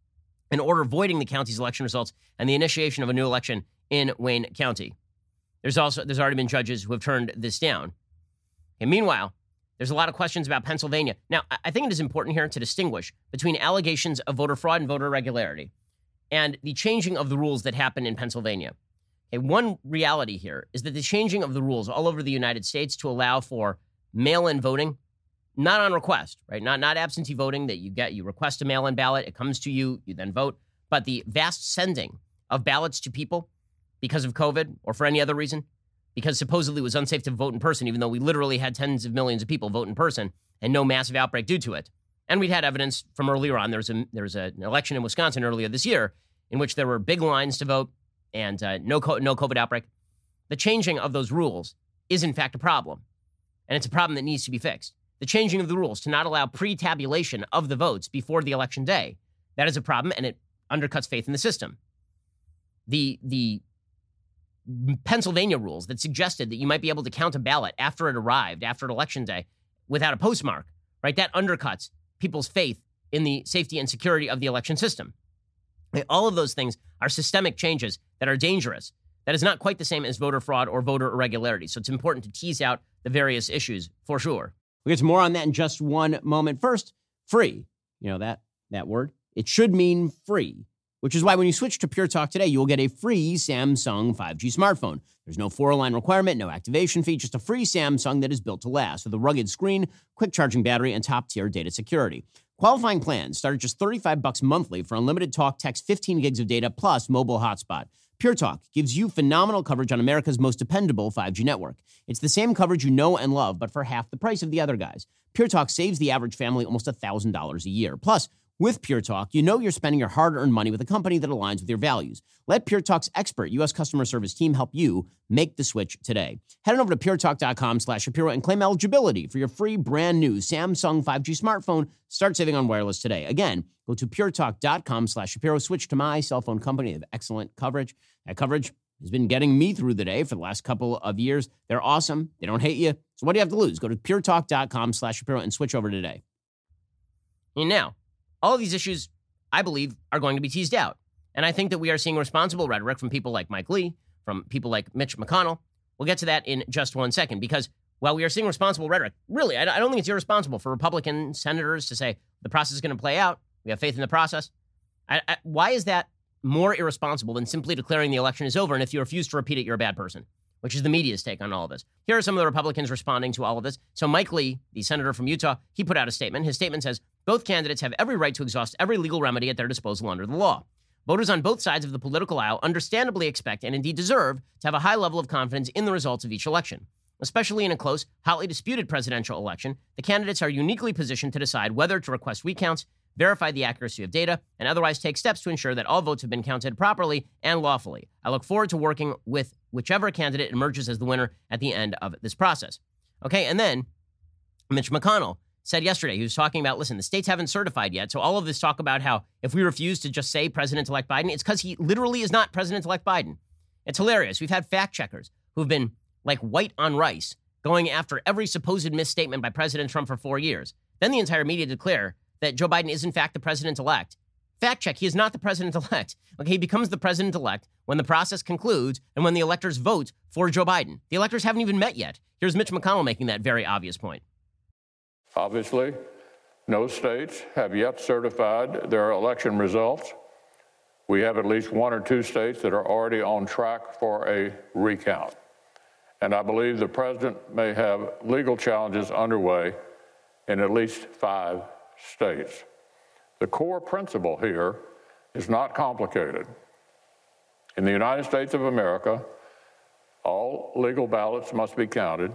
an order voiding the county's election results, and the initiation of a new election in Wayne County. There's also there's already been judges who have turned this down. And meanwhile, there's a lot of questions about Pennsylvania. Now, I think it is important here to distinguish between allegations of voter fraud and voter irregularity and the changing of the rules that happen in Pennsylvania. Okay, one reality here is that the changing of the rules all over the United States to allow for mail-in voting, not on request, right? Not, not absentee voting that you get, you request a mail-in ballot, it comes to you, you then vote, but the vast sending of ballots to people because of COVID or for any other reason, because supposedly it was unsafe to vote in person, even though we literally had tens of millions of people vote in person and no massive outbreak due to it. And we'd had evidence from earlier on. There was, a, there was a, an election in Wisconsin earlier this year in which there were big lines to vote and uh, no, co- no COVID outbreak. The changing of those rules is, in fact, a problem. And it's a problem that needs to be fixed. The changing of the rules to not allow pre-tabulation of the votes before the election day, that is a problem, and it undercuts faith in the system. The, the Pennsylvania rules that suggested that you might be able to count a ballot after it arrived, after an election day, without a postmark, right? That undercuts people's faith in the safety and security of the election system. All of those things are systemic changes that are dangerous. That is not quite the same as voter fraud or voter irregularity. So it's important to tease out the various issues for sure. We'll get to more on that in just one moment. First, free. You know that that word? It should mean free, which is why when you switch to Pure Talk today, you will get a free Samsung five G smartphone. There's no four-line requirement, no activation fee, just a free Samsung that is built to last with a rugged screen, quick charging battery, and top-tier data security. Qualifying plans start at just thirty-five bucks monthly for unlimited talk, text, fifteen gigs of data, plus mobile hotspot. Pure Talk gives you phenomenal coverage on America's most dependable five G network. It's the same coverage you know and love, but for half the price of the other guys. Pure Talk saves the average family almost one thousand dollars a year. Plus, with Pure Talk, you know you're spending your hard-earned money with a company that aligns with your values. Let Pure Talk's expert U S customer service team help you make the switch today. Head on over to puretalk.com slash Shapiro and claim eligibility for your free brand new Samsung five G smartphone. Start saving on wireless today. Again, go to puretalk.com slash Shapiro. Switch to my cell phone company. They have excellent coverage. That coverage has been getting me through the day for the last couple of years. They're awesome. They don't hate you. So what do you have to lose? Go to puretalk.com slash Shapiro and switch over today. And now, all of these issues, I believe, are going to be teased out. And I think that we are seeing responsible rhetoric from people like Mike Lee, from people like Mitch McConnell. We'll get to that in just one second, because while we are seeing responsible rhetoric, really, I don't think it's irresponsible for Republican senators to say the process is going to play out. We have faith in the process. I, I, why is that more irresponsible than simply declaring the election is over, and if you refuse to repeat it, you're a bad person, which is the media's take on all of this? Here are some of the Republicans responding to all of this. So Mike Lee, the senator from Utah, he put out a statement. His statement says, both candidates have every right to exhaust every legal remedy at their disposal under the law. Voters on both sides of the political aisle understandably expect, and indeed deserve, to have a high level of confidence in the results of each election. Especially in a close, hotly disputed presidential election, the candidates are uniquely positioned to decide whether to request recounts, verify the accuracy of data, and otherwise take steps to ensure that all votes have been counted properly and lawfully. I look forward to working with whichever candidate emerges as the winner at the end of this process. Okay, and then Mitch McConnell said yesterday, he was talking about, listen, the states haven't certified yet, so all of this talk about how if we refuse to just say President-elect Biden, it's because he literally is not President-elect Biden. It's hilarious. We've had fact checkers who've been like white on rice, going after every supposed misstatement by President Trump for four years. Then the entire media declare that Joe Biden is in fact the president-elect. Fact check, he is not the president-elect. Okay, he becomes the president-elect when the process concludes and when the electors vote for Joe Biden. The electors haven't even met yet. Here's Mitch McConnell making that very obvious point. Obviously, no states have yet certified their election results. We have at least one or two states that are already on track for a recount. And I believe the president may have legal challenges underway in at least five states. The core principle here is not complicated. In the United States of America, all legal ballots must be counted.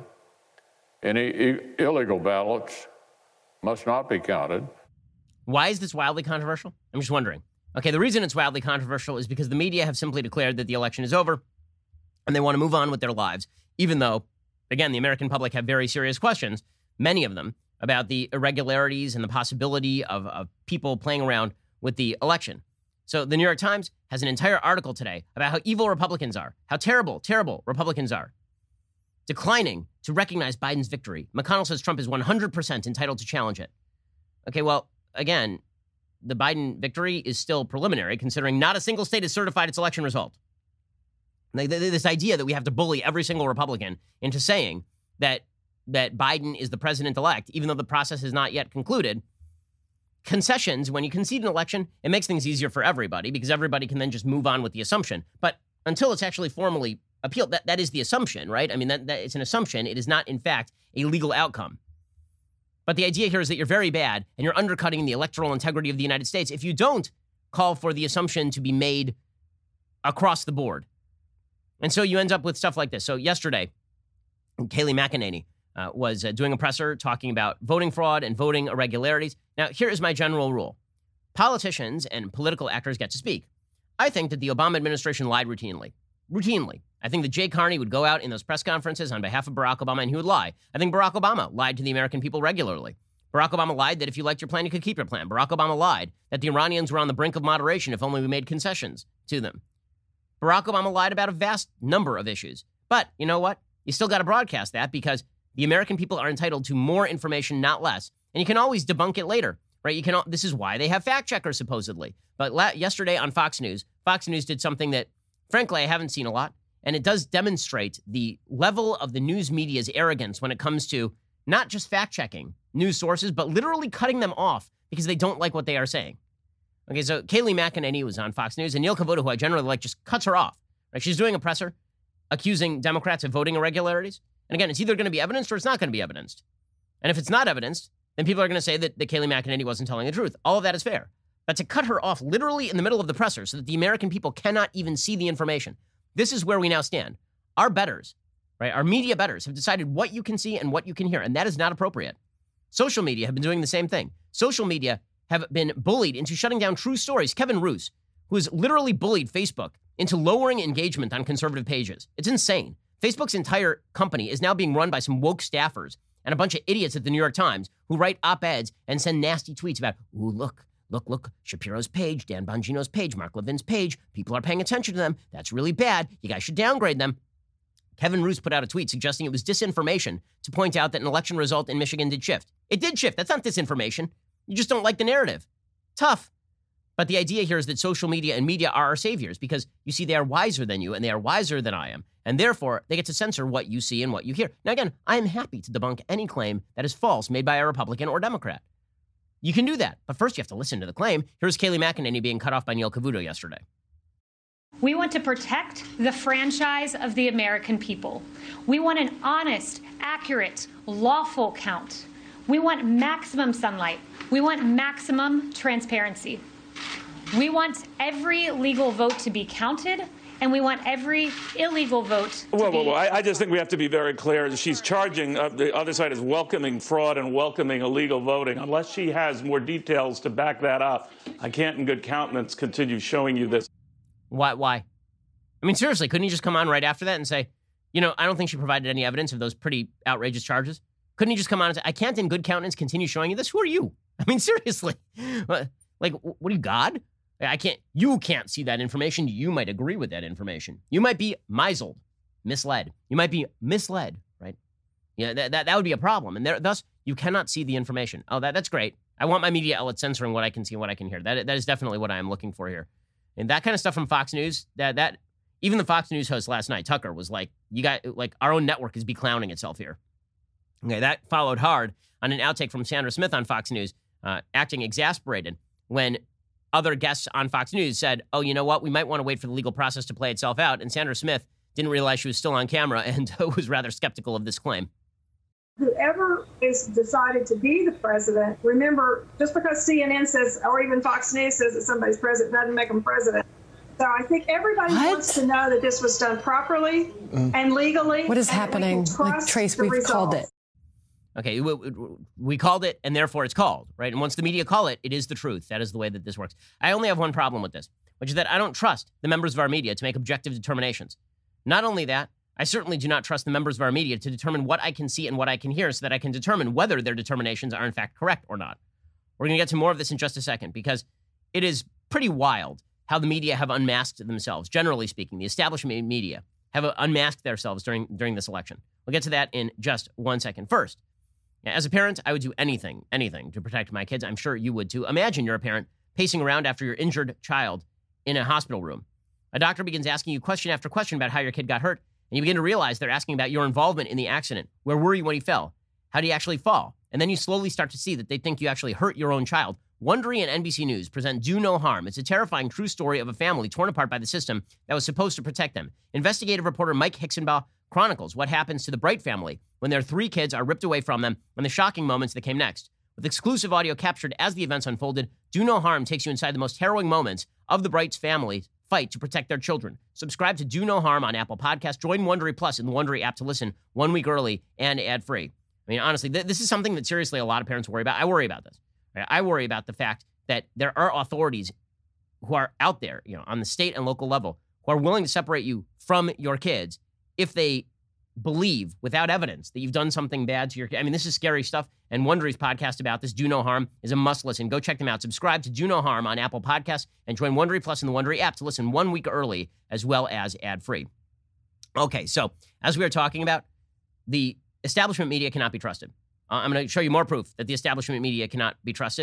Any i- illegal ballots must not be counted. Why is this wildly controversial? I'm just wondering. Okay, the reason it's wildly controversial is because the media have simply declared that the election is over and they want to move on with their lives, even though, again, the American public have very serious questions, many of them, about the irregularities and the possibility of, of people playing around with the election. So the New York Times has an entire article today about how evil Republicans are, how terrible, terrible Republicans are, declining to recognize Biden's victory. McConnell says Trump is one hundred percent entitled to challenge it. Okay, well, again, the Biden victory is still preliminary, considering not a single state has certified its election result. Like, this idea that we have to bully every single Republican into saying that that Biden is the president-elect, even though the process has not yet concluded. Concessions, when you concede an election, it makes things easier for everybody because everybody can then just move on with the assumption. But until it's actually formally appealed, that, that is the assumption, right? I mean, that, that it's an assumption. It is not, in fact, a legal outcome. But the idea here is that you're very bad and you're undercutting the electoral integrity of the United States if you don't call for the assumption to be made across the board. And so you end up with stuff like this. So yesterday, Kayleigh McEnany uh, was uh, doing a presser talking about voting fraud and voting irregularities. Now, here is my general rule. Politicians and political actors get to speak. I think that the Obama administration lied routinely. Routinely. I think that Jay Carney would go out in those press conferences on behalf of Barack Obama and he would lie. I think Barack Obama lied to the American people regularly. Barack Obama lied that if you liked your plan, you could keep your plan. Barack Obama lied that the Iranians were on the brink of moderation if only we made concessions to them. Barack Obama lied about a vast number of issues. But you know what? You still got to broadcast that because the American people are entitled to more information, not less. And you can always debunk it later. right? You can. This is why they have fact checkers, supposedly. But la- yesterday on Fox News, Fox News did something that, frankly, I haven't seen a lot. And it does demonstrate the level of the news media's arrogance when it comes to not just fact-checking news sources, but literally cutting them off because they don't like what they are saying. Okay, so Kayleigh McEnany was on Fox News, and Neil Cavuto, who I generally like, just cuts her off. Right? She's doing a presser accusing Democrats of voting irregularities. And again, it's either going to be evidenced or it's not going to be evidenced. And if it's not evidenced, then people are going to say that, that Kayleigh McEnany wasn't telling the truth. All of that is fair. But to cut her off literally in the middle of the presser so that the American people cannot even see the information, this is where we now stand. Our bettors, right, our media bettors have decided what you can see and what you can hear, and that is not appropriate. Social media have been doing the same thing. Social media have been bullied into shutting down true stories. Kevin Roose, who has literally bullied Facebook into lowering engagement on conservative pages. It's insane. Facebook's entire company is now being run by some woke staffers and a bunch of idiots at the New York Times who write op-eds and send nasty tweets about, ooh, look, Look, look, Shapiro's page, Dan Bongino's page, Mark Levin's page. People are paying attention to them. That's really bad. You guys should downgrade them. Kevin Roose put out a tweet suggesting it was disinformation to point out that an election result in Michigan did shift. It did shift. That's not disinformation. You just don't like the narrative. Tough. But the idea here is that social media and media are our saviors because, you see, they are wiser than you and they are wiser than I am. And therefore, they get to censor what you see and what you hear. Now, again, I am happy to debunk any claim that is false made by a Republican or Democrat. You can do that, but first you have to listen to the claim. Here's Kayleigh McEnany being cut off by Neil Cavuto yesterday. We want to protect the franchise of the American people. We want an honest, accurate, lawful count. We want maximum sunlight. We want maximum transparency. We want every legal vote to be counted, and we want every illegal vote to whoa, be... Whoa, whoa, I, I just think we have to be very clear. She's charging, uh, the other side is welcoming fraud and welcoming illegal voting. Unless she has more details to back that up, I can't in good countenance continue showing you this. Why? Why? I mean, seriously, couldn't you just come on right after that and say, you know, I don't think she provided any evidence of those pretty outrageous charges? Couldn't you just come on and say, I can't in good countenance continue showing you this? Who are you? I mean, seriously. Like, what are you, God? I can't, you can't see that information. You might agree with that information. You might be misled, misled. You might be misled, right? Yeah, that, that, that would be a problem. And there, thus, you cannot see the information. Oh, that, that's great. I want my media outlet censoring what I can see and what I can hear. That, that is definitely what I am looking for here. And that kind of stuff from Fox News, that, that, even the Fox News host last night, Tucker, was like, you got, like, our own network is beclowning itself here. Okay, that followed hard on an outtake from Sandra Smith on Fox News, uh, acting exasperated when other guests on Fox News said, oh, you know what? We might want to wait for the legal process to play itself out. And Sandra Smith didn't realize she was still on camera and was rather skeptical of this claim. Whoever is decided to be the president, remember, just because C N N says, or even Fox News says that somebody's president, doesn't make them president. So I think everybody what? wants to know that this was done properly mm. and legally. What is happening? Like, Trace, we've results. called it. Okay, we, we called it, and therefore it's called, right? And once the media call it, it is the truth. That is the way that this works. I only have one problem with this, which is that I don't trust the members of our media to make objective determinations. Not only that, I certainly do not trust the members of our media to determine what I can see and what I can hear so that I can determine whether their determinations are in fact correct or not. We're going to get to more of this in just a second, because it is pretty wild how the media have unmasked themselves. Generally speaking, the establishment media have unmasked themselves during, during this election. We'll get to that in just one second. First, as a parent, I would do anything, anything to protect my kids. I'm sure you would too. Imagine you're a parent pacing around after your injured child in a hospital room. A doctor begins asking you question after question about how your kid got hurt, and you begin to realize they're asking about your involvement in the accident. Where were you when he fell? How did he actually fall? And then you slowly start to see that they think you actually hurt your own child. Wondery and N B C News present Do No Harm. It's a terrifying true story of a family torn apart by the system that was supposed to protect them. Investigative reporter Mike Hixenbaugh chronicles what happens to the Bright family when their three kids are ripped away from them and the shocking moments that came next. With exclusive audio captured as the events unfolded, Do No Harm takes you inside the most harrowing moments of the Bright's family fight to protect their children. Subscribe to Do No Harm on Apple Podcasts. Join Wondery Plus in the Wondery app to listen one week early and ad-free. I mean, honestly, th- this is something that seriously a lot of parents worry about. I worry about this. Right? I worry about the fact that there are authorities who are out there, you know, on the state and local level, who are willing to separate you from your kids if they believe without evidence that you've done something bad to your kid. I mean, this is scary stuff. And Wondery's podcast about this, Do No Harm, is a must listen. Go check them out. Subscribe to Do No Harm on Apple Podcasts and join Wondery Plus in the Wondery app to listen one week early as well as ad-free. Okay, so as we were talking about, the establishment media cannot be trusted. Uh, I'm going to show you more proof that the establishment media cannot be trusted.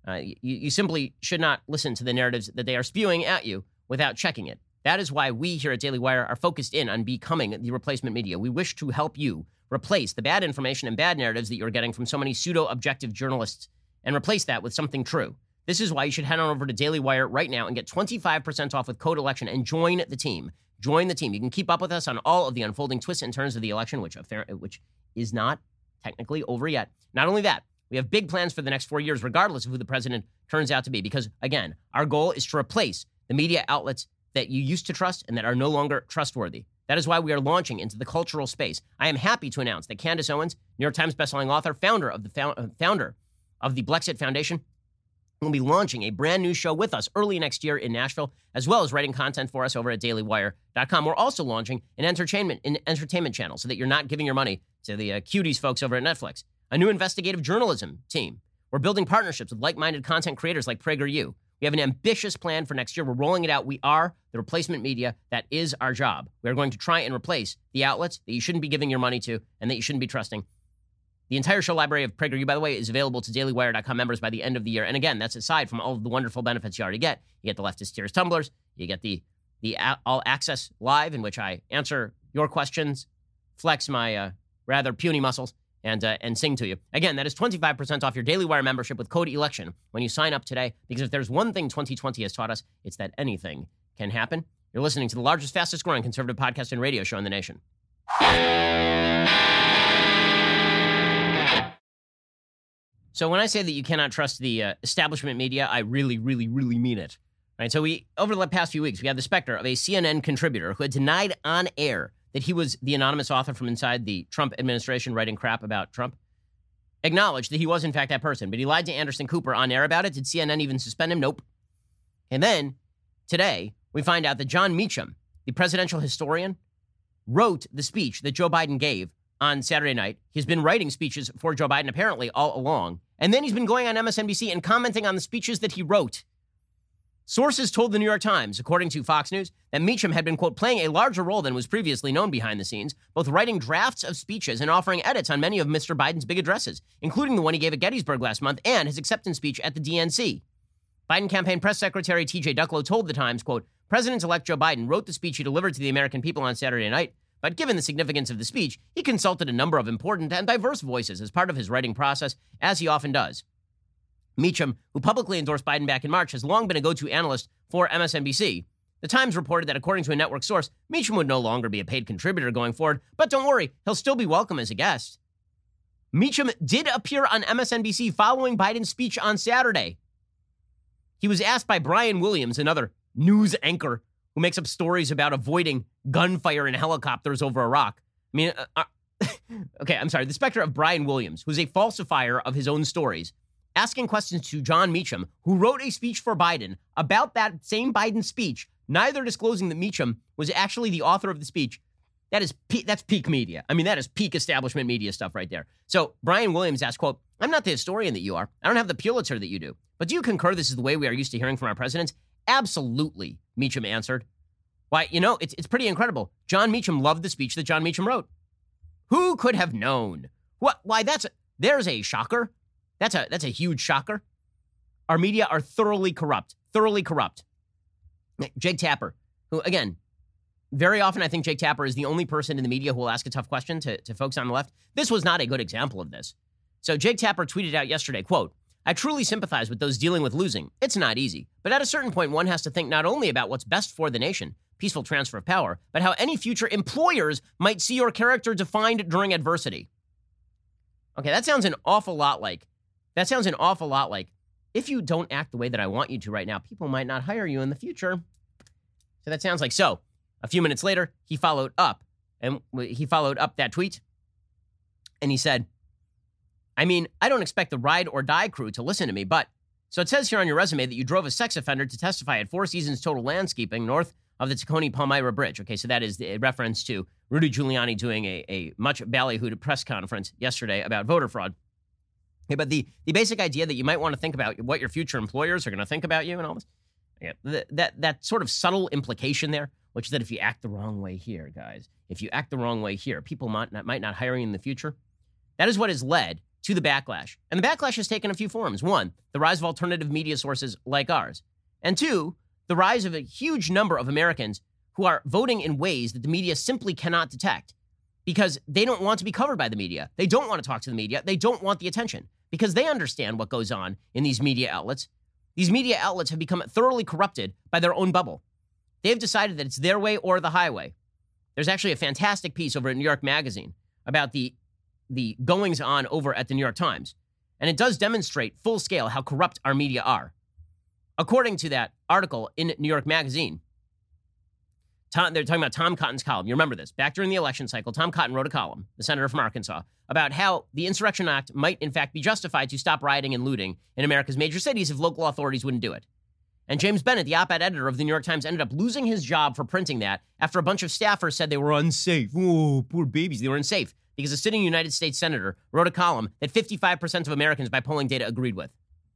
Uh, you, you simply should not listen to the narratives that they are spewing at you without checking it. That is why we here at Daily Wire are focused in on becoming the replacement media. We wish to help you replace the bad information and bad narratives that you're getting from so many pseudo-objective journalists and replace that with something true. This is why you should head on over to Daily Wire right now and get twenty-five percent off with code election and join the team. Join the team. You can keep up with us on all of the unfolding twists and turns of the election, which, which is not technically over yet. Not only that, we have big plans for the next four years, regardless of who the president turns out to be. Because, again, our goal is to replace the media outlets that you used to trust and that are no longer trustworthy. That is why we are launching into the cultural space. I am happy to announce that Candace Owens, New York Times bestselling author, founder of the found, founder of the Blexit Foundation, will be launching a brand new show with us early next year in Nashville, as well as writing content for us over at daily wire dot com. We're also launching an entertainment an entertainment channel so that you're not giving your money to the uh, cuties folks over at Netflix. A new investigative journalism team. We're building partnerships with like-minded content creators like PragerU. We have an ambitious plan for next year. We're rolling it out. We are the replacement media. That is our job. We are going to try and replace the outlets that you shouldn't be giving your money to and that you shouldn't be trusting. The entire show library of PragerU, by the way, is available to daily wire dot com members by the end of the year. And again, that's aside from all of the wonderful benefits you already get. You get the Leftist Tears tumblers. You get the the All Access Live, in which I answer your questions, flex my uh, rather puny muscles, and uh, and sing to you. Again, that is twenty-five percent off your Daily Wire membership with code ELECTION when you sign up today. Because if there's one thing twenty twenty has taught us, it's that anything can happen. You're listening to the largest, fastest growing conservative podcast and radio show in the nation. So when I say that you cannot trust the uh, establishment media, I really, really, really mean it. All right, so we, over the past few weeks, we had the specter of a C N N contributor who had denied on air that he was the anonymous author from inside the Trump administration writing crap about Trump. Acknowledged that he was, in fact, that person, but he lied to Anderson Cooper on air about it. Did C N N even suspend him? Nope. And then, today, we find out that John Meacham, the presidential historian, wrote the speech that Joe Biden gave on Saturday night. He's been writing speeches for Joe Biden, apparently, all along. And then he's been going on M S N B C and commenting on the speeches that he wrote. Sources told the New York Times, according to Fox News, that Meacham had been, quote, playing a larger role than was previously known behind the scenes, both writing drafts of speeches and offering edits on many of Mister Biden's big addresses, including the one he gave at Gettysburg last month and his acceptance speech at the D N C. Biden campaign press secretary T J Ducklow told the Times, quote, President-elect Joe Biden wrote the speech he delivered to the American people on Saturday night, but given the significance of the speech, he consulted a number of important and diverse voices as part of his writing process, as he often does. Meacham, who publicly endorsed Biden back in March, has long been a go-to analyst for M S N B C. The Times reported that, according to a network source, Meacham would no longer be a paid contributor going forward, but don't worry, he'll still be welcome as a guest. Meacham did appear on M S N B C following Biden's speech on Saturday. He was asked by Brian Williams, another news anchor who makes up stories about avoiding gunfire in helicopters over Iraq. I mean, uh, uh, okay, I'm sorry, the specter of Brian Williams, who's a falsifier of his own stories, asking questions to John Meacham, who wrote a speech for Biden about that same Biden speech, neither disclosing that Meacham was actually the author of the speech. That is pe- that's peak media. I mean, that is peak establishment media stuff right there. So Brian Williams asked, quote, I'm not the historian that you are. I don't have the Pulitzer that you do. But do you concur this is the way we are used to hearing from our presidents? Absolutely, Meacham answered. Why, you know, it's it's pretty incredible. John Meacham loved the speech that John Meacham wrote. Who could have known? What? Why, that's a, there's a shocker. That's a that's a huge shocker. Our media are thoroughly corrupt, thoroughly corrupt. Jake Tapper, who, again, very often I think Jake Tapper is the only person in the media who will ask a tough question to, to folks on the left. This was not a good example of this. So Jake Tapper tweeted out yesterday, quote, I truly sympathize with those dealing with losing. It's not easy. But at a certain point, one has to think not only about what's best for the nation, peaceful transfer of power, but how any future employers might see your character defined during adversity. Okay, that sounds an awful lot like, that sounds an awful lot like, if you don't act the way that I want you to right now, people might not hire you in the future. So that sounds like, so a few minutes later, he followed up, and he followed up that tweet, and he said, I mean, I don't expect the ride or die crew to listen to me, but, so it says here on your resume that you drove a sex offender to testify at Four Seasons Total Landscaping north of the Tacony Palmyra Bridge. Okay, so that is a reference to Rudy Giuliani doing a, a much ballyhooed press conference yesterday about voter fraud. Okay, but the, the basic idea that you might want to think about what your future employers are going to think about you and all this, yeah, th- that, that sort of subtle implication there, which is that if you act the wrong way here, guys, if you act the wrong way here, people might not, might not hire you in the future. That is what has led to the backlash. And the backlash has taken a few forms. One, the rise of alternative media sources like ours. And two, the rise of a huge number of Americans who are voting in ways that the media simply cannot detect because they don't want to be covered by the media. They don't want to talk to the media. They don't want the attention because they understand what goes on in these media outlets. These media outlets have become thoroughly corrupted by their own bubble. They've decided that it's their way or the highway. There's actually a fantastic piece over at New York Magazine about the, the goings on over at the New York Times. And it does demonstrate full scale how corrupt our media are. According to that article in New York Magazine, Tom, they're talking about Tom Cotton's column. You remember this. Back during the election cycle, Tom Cotton wrote a column, the senator from Arkansas, about how the Insurrection Act might, in fact, be justified to stop rioting and looting in America's major cities if local authorities wouldn't do it. And James Bennett, the op-ed editor of the New York Times, ended up losing his job for printing that after a bunch of staffers said they were unsafe. Oh, poor babies. They were unsafe because a sitting United States senator wrote a column that fifty-five percent of Americans by polling data agreed with.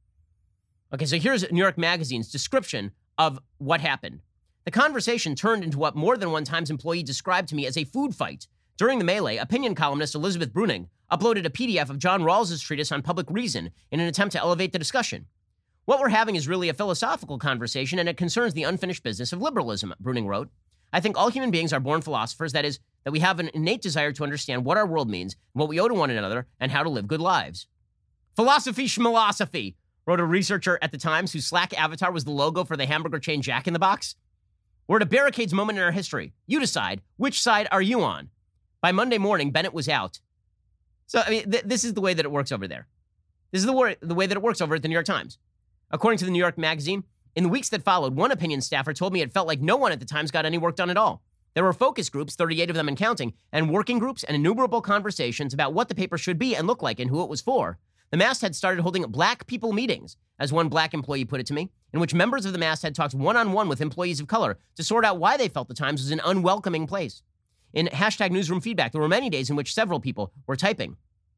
Okay, so here's New York Magazine's description of what happened. The conversation turned into what more than one Times employee described to me as a food fight. During the melee, opinion columnist Elizabeth Bruning uploaded a P D F of John Rawls's treatise on public reason in an attempt to elevate the discussion. What we're having is really a philosophical conversation, and it concerns the unfinished business of liberalism, Bruning wrote. I think all human beings are born philosophers, that is, that we have an innate desire to understand what our world means, what we owe to one another, and how to live good lives. Philosophy schmilosophy, wrote a researcher at the Times whose Slack avatar was the logo for the hamburger chain Jack in the Box. We're at a barricades moment in our history. You decide, which side are you on? By Monday morning, Bennett was out. So, I mean, th- this is the way that it works over there. This is the, wor- the way that it works over at the New York Times. According to the New York Magazine, in the weeks that followed, one opinion staffer told me it felt like no one at the Times got any work done at all. There were focus groups, thirty-eight of them and counting, and working groups and innumerable conversations about what the paper should be and look like and who it was for. The masthead started holding black people meetings, as one black employee put it to me, in which members of the masthead talked one-on-one with employees of color to sort out why they felt the Times was an unwelcoming place. In hashtag newsroom feedback, there were many days in which several people were typing.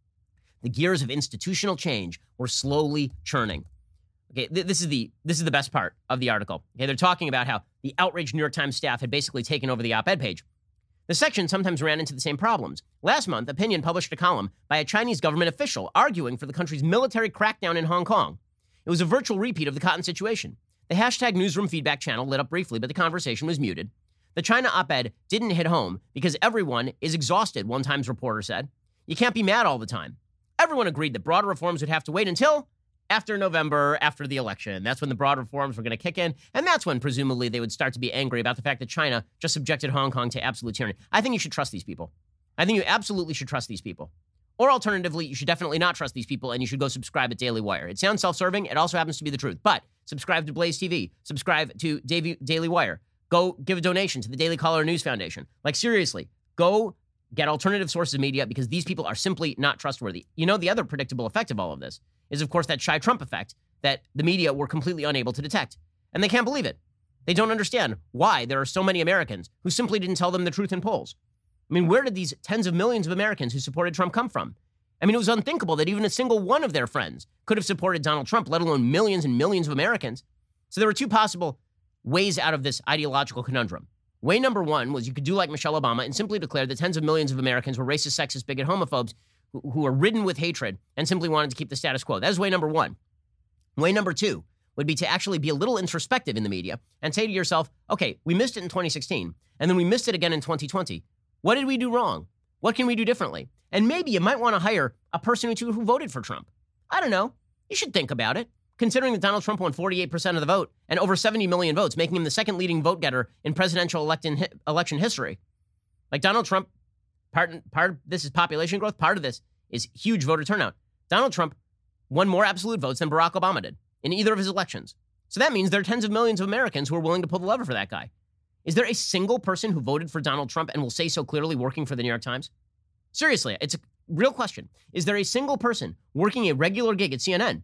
The gears of institutional change were slowly churning. Okay, th- this is the this is the best part of the article. Okay, they're talking about how the outraged New York Times staff had basically taken over the op-ed page. The section sometimes ran into the same problems. Last month, Opinion published a column by a Chinese government official arguing for the country's military crackdown in Hong Kong. It was a virtual repeat of the Cotton situation. The hashtag newsroom feedback channel lit up briefly, but the conversation was muted. The China op-ed didn't hit home because everyone is exhausted, one Times reporter said. You can't be mad all the time. Everyone agreed that broad reforms would have to wait until after November, after the election. That's when the broad reforms were going to kick in. And that's when, presumably, they would start to be angry about the fact that China just subjected Hong Kong to absolute tyranny. I think you should trust these people. I think you absolutely should trust these people. Or alternatively, you should definitely not trust these people and you should go subscribe at Daily Wire. It sounds self-serving. It also happens to be the truth. But subscribe to Blaze T V. Subscribe to Daily Wire. Go give a donation to the Daily Caller News Foundation. Like, seriously, go get alternative sources of media because these people are simply not trustworthy. You know, the other predictable effect of all of this is, of course, that shy Trump effect that the media were completely unable to detect. And they can't believe it. They don't understand why there are so many Americans who simply didn't tell them the truth in polls. I mean, where did these tens of millions of Americans who supported Trump come from? I mean, it was unthinkable that even a single one of their friends could have supported Donald Trump, let alone millions and millions of Americans. So there were two possible ways out of this ideological conundrum. Way number one was you could do like Michelle Obama and simply declare that tens of millions of Americans were racist, sexist, bigot, homophobes who, who are ridden with hatred and simply wanted to keep the status quo. That is way number one. Way number two would be to actually be a little introspective in the media and say to yourself, okay, we missed it in twenty sixteen, and then we missed it again in twenty twenty. What did we do wrong? What can we do differently? And maybe you might want to hire a person or two who voted for Trump. I don't know. You should think about it. Considering that Donald Trump won forty-eight percent of the vote and over seventy million votes, making him the second leading vote getter in presidential election, election history. Like Donald Trump, part, part of this is population growth. Part of this is huge voter turnout. Donald Trump won more absolute votes than Barack Obama did in either of his elections. So that means there are tens of millions of Americans who are willing to pull the lever for that guy. Is there a single person who voted for Donald Trump and will say so clearly working for the New York Times? Seriously, it's a real question. Is there a single person working a regular gig at C N N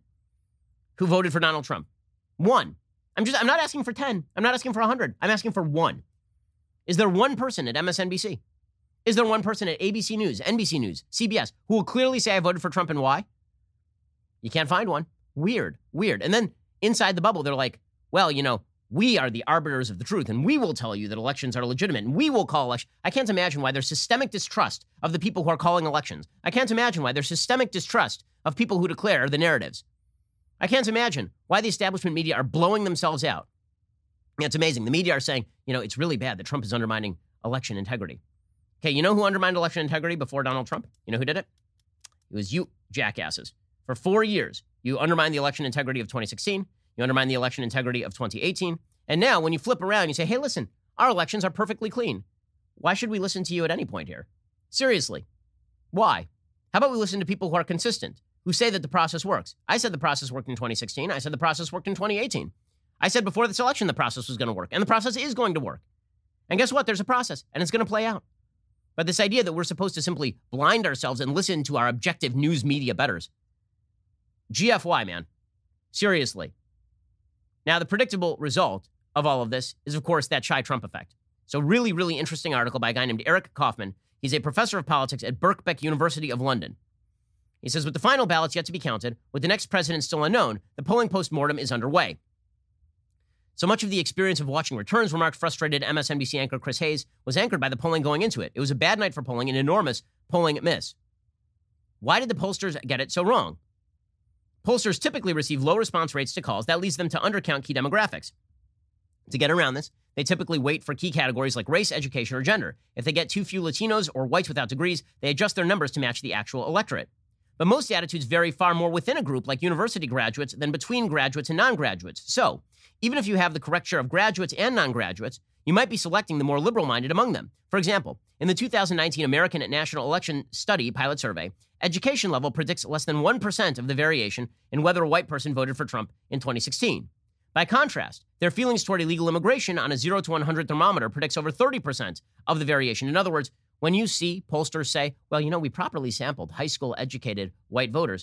who voted for Donald Trump? One. I'm just, I'm not asking for ten. I'm not asking for one hundred. I'm asking for one. Is there one person at M S N B C? Is there one person at A B C News, N B C News, C B S, who will clearly say I voted for Trump and why? You can't find one. Weird, weird. And then inside the bubble, they're like, well, you know, we are the arbiters of the truth, and we will tell you that elections are legitimate, and we will call elections. I can't imagine why there's systemic distrust of the people who are calling elections. I can't imagine why there's systemic distrust of people who declare the narratives. I can't imagine why the establishment media are blowing themselves out. It's amazing. The media are saying, you know, it's really bad that Trump is undermining election integrity. Okay, you know who undermined election integrity before Donald Trump? You know who did it? It was you, jackasses. For four years, you undermined the election integrity of twenty sixteen. You undermined the election integrity of twenty eighteen. And now when you flip around, you say, hey, listen, our elections are perfectly clean. Why should we listen to you at any point here? Seriously. Why? How about we listen to people who are consistent, who say that the process works? I said the process worked in twenty sixteen. I said the process worked in twenty eighteen. I said before this election the process was going to work, and the process is going to work. And guess what? There's a process, and it's going to play out. But this idea that we're supposed to simply blind ourselves and listen to our objective news media betters, G F Y, man. Seriously. Now, the predictable result of all of this is, of course, that shy Trump effect. So really, really interesting article by a guy named Eric Kaufman. He's a professor of politics at Birkbeck University of London. He says, with the final ballots yet to be counted, with the next president still unknown, the polling post-mortem is underway. So much of the experience of watching returns, remarked frustrated M S N B C anchor Chris Hayes, was anchored by the polling going into it. It was a bad night for polling, an enormous polling miss. Why did the pollsters get it so wrong? Pollsters typically receive low response rates to calls. That leads them to undercount key demographics. To get around this, they typically wait for key categories like race, education, or gender. If they get too few Latinos or whites without degrees, they adjust their numbers to match the actual electorate. But most attitudes vary far more within a group like university graduates than between graduates and non-graduates. So, even if you have the correct share of graduates and non-graduates, you might be selecting the more liberal-minded among them. For example, in the two thousand nineteen American National Election Study pilot survey, education level predicts less than one percent of the variation in whether a white person voted for Trump in twenty sixteen. By contrast, their feelings toward illegal immigration on a zero to one hundred thermometer predicts over thirty percent of the variation. In other words, when you see pollsters say, well, you know, we properly sampled high school educated white voters,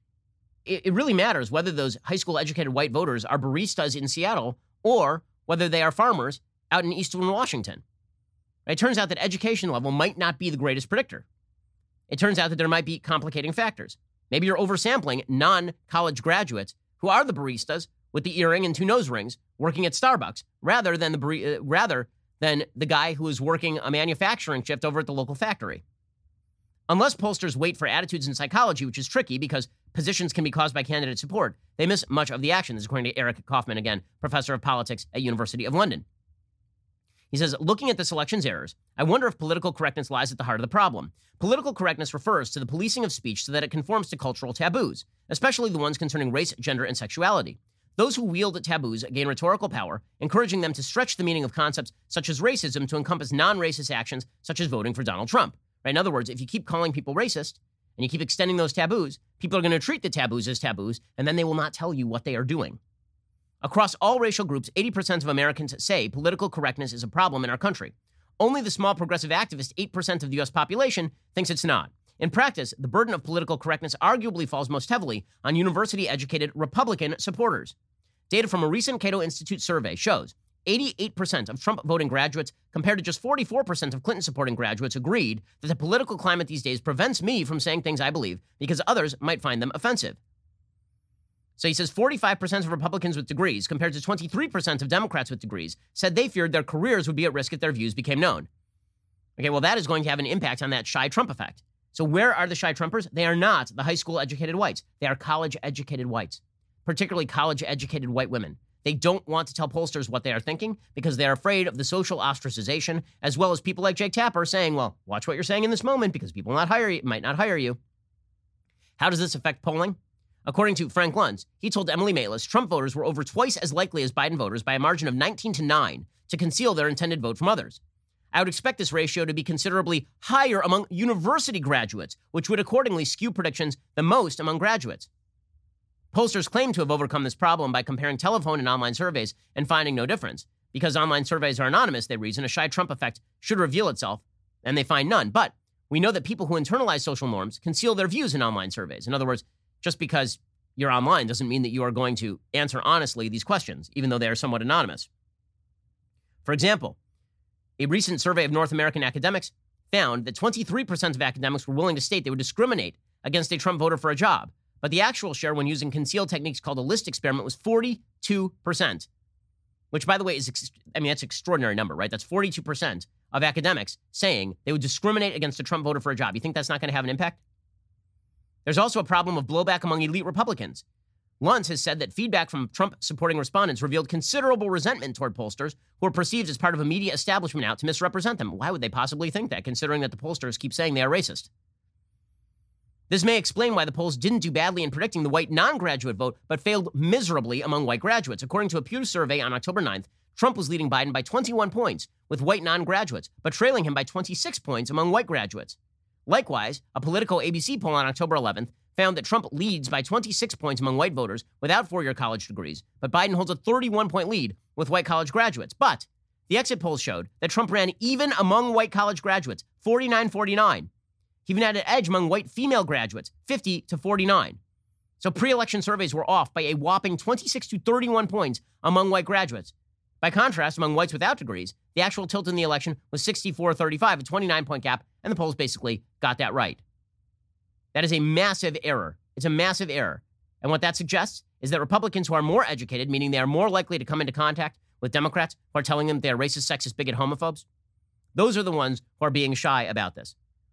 it, it really matters whether those high school educated white voters are baristas in Seattle or whether they are farmers out in Eastern Washington. It turns out that education level might not be the greatest predictor. It turns out that there might be complicating factors. Maybe you're oversampling non-college graduates who are the baristas with the earring and two nose rings working at Starbucks rather than the bar- uh, rather than the guy who is working a manufacturing shift over at the local factory. Unless pollsters wait for attitudes in psychology, which is tricky because positions can be caused by candidate support, they miss much of the action. This is according to Eric Kaufman, again, professor of politics at University of London. He says, looking at this election's errors, I wonder if political correctness lies at the heart of the problem. Political correctness refers to the policing of speech so that it conforms to cultural taboos, especially the ones concerning race, gender, and sexuality. Those who wield taboos gain rhetorical power, encouraging them to stretch the meaning of concepts such as racism to encompass non-racist actions, such as voting for Donald Trump. Right? In other words, if you keep calling people racist and you keep extending those taboos, people are going to treat the taboos as taboos, and then they will not tell you what they are doing. Across all racial groups, eighty percent of Americans say political correctness is a problem in our country. Only the small progressive activist, eight percent of the U S population, thinks it's not. In practice, the burden of political correctness arguably falls most heavily on university-educated Republican supporters. Data from a recent Cato Institute survey shows eighty-eight percent of Trump-voting graduates compared to just forty-four percent of Clinton-supporting graduates agreed that the political climate these days prevents me from saying things I believe because others might find them offensive. So he says forty-five percent of Republicans with degrees compared to twenty-three percent of Democrats with degrees said they feared their careers would be at risk if their views became known. Okay, well, that is going to have an impact on that shy Trump effect. So where are the shy Trumpers? They are not the high school educated whites. They are college educated whites, particularly college educated white women. They don't want to tell pollsters what they are thinking because they're afraid of the social ostracization, as well as people like Jake Tapper saying, well, watch what you're saying in this moment because people not hire you, might not hire you. How does this affect polling? According to Frank Luntz, he told Emily Maitlis, Trump voters were over twice as likely as Biden voters by a margin of nineteen to nine to conceal their intended vote from others. I would expect this ratio to be considerably higher among university graduates, which would accordingly skew predictions the most among graduates. Pollsters claim to have overcome this problem by comparing telephone and online surveys and finding no difference. Because online surveys are anonymous, they reason a shy Trump effect should reveal itself, and they find none. But we know that people who internalize social norms conceal their views in online surveys. In other words, just because you're online doesn't mean that you are going to answer honestly these questions, even though they are somewhat anonymous. For example, a recent survey of North American academics found that twenty-three percent of academics were willing to state they would discriminate against a Trump voter for a job. But the actual share when using concealed techniques called a list experiment was forty-two percent. which, by the way, is, ex- I mean, that's an extraordinary number, right? That's forty-two percent of academics saying they would discriminate against a Trump voter for a job. You think that's not going to have an impact? There's also a problem of blowback among elite Republicans. Luntz has said that feedback from Trump-supporting respondents revealed considerable resentment toward pollsters who are perceived as part of a media establishment out to misrepresent them. Why would they possibly think that, considering that the pollsters keep saying they are racist? This may explain why the polls didn't do badly in predicting the white non-graduate vote, but failed miserably among white graduates. According to a Pew survey on October ninth, Trump was leading Biden by twenty-one points with white non-graduates, but trailing him by twenty-six points among white graduates. Likewise, a Politico A B C poll on October eleventh found that Trump leads by twenty-six points among white voters without four-year college degrees, but Biden holds a thirty-one point lead with white college graduates. But the exit polls showed that Trump ran even among white college graduates, forty-nine forty-nine. He even had an edge among white female graduates, fifty to forty-nine. So pre-election surveys were off by a whopping twenty-six to thirty-one points among white graduates. By contrast, among whites without degrees, the actual tilt in the election was sixty-four thirty-five, a twenty-nine point gap, and the polls basically got that right. That is a massive error. It's a massive error. And what that suggests is that Republicans who are more educated, meaning they are more likely to come into contact with Democrats who are telling them they are racist, sexist, bigot, homophobes, those are the ones who are being shy about this.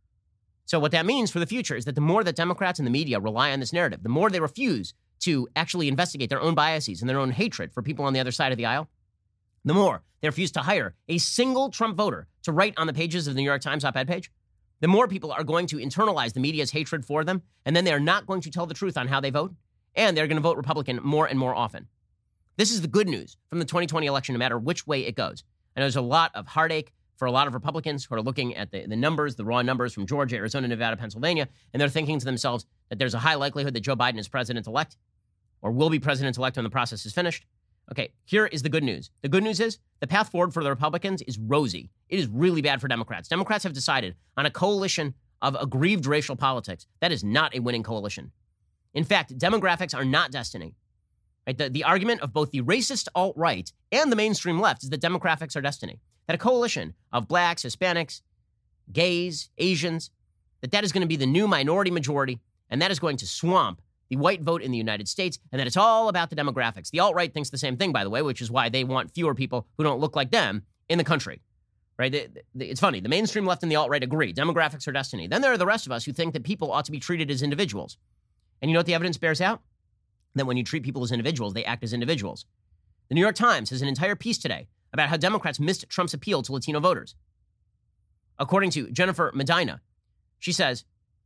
So what that means for the future is that the more that Democrats and the media rely on this narrative, the more they refuse to actually investigate their own biases and their own hatred for people on the other side of the aisle, the more they refuse to hire a single Trump voter to write on the pages of the New York Times op-ed page, the more people are going to internalize the media's hatred for them, and then they're not going to tell the truth on how they vote, and they're going to vote Republican more and more often. This is the good news from the twenty twenty election, no matter which way it goes. And there's a lot of heartache for a lot of Republicans who are looking at the, the numbers, the raw numbers from Georgia, Arizona, Nevada, Pennsylvania, and they're thinking to themselves that there's a high likelihood that Joe Biden is president-elect or will be president-elect when the process is finished. Okay, here is the good news. The good news is the path forward for the Republicans is rosy. It is really bad for Democrats. Democrats have decided on a coalition of aggrieved racial politics. That is not a winning coalition. In fact, demographics are not destiny. Right? The, the argument of both the racist alt-right and the mainstream left is that demographics are destiny. That a coalition of blacks, Hispanics, gays, Asians, that that is going to be the new minority majority, and that is going to swamp the white vote in the United States, and that it's all about the demographics. The alt-right thinks the same thing, by the way, which is why they want fewer people who don't look like them in the country. Right? It's funny. The mainstream left and the alt-right agree. Demographics are destiny. Then there are the rest of us who think that people ought to be treated as individuals. And you know what the evidence bears out? That when you treat people as individuals, they act as individuals. The New York Times has an entire piece today about how Democrats missed Trump's appeal to Latino voters. According to Jennifer Medina, she says,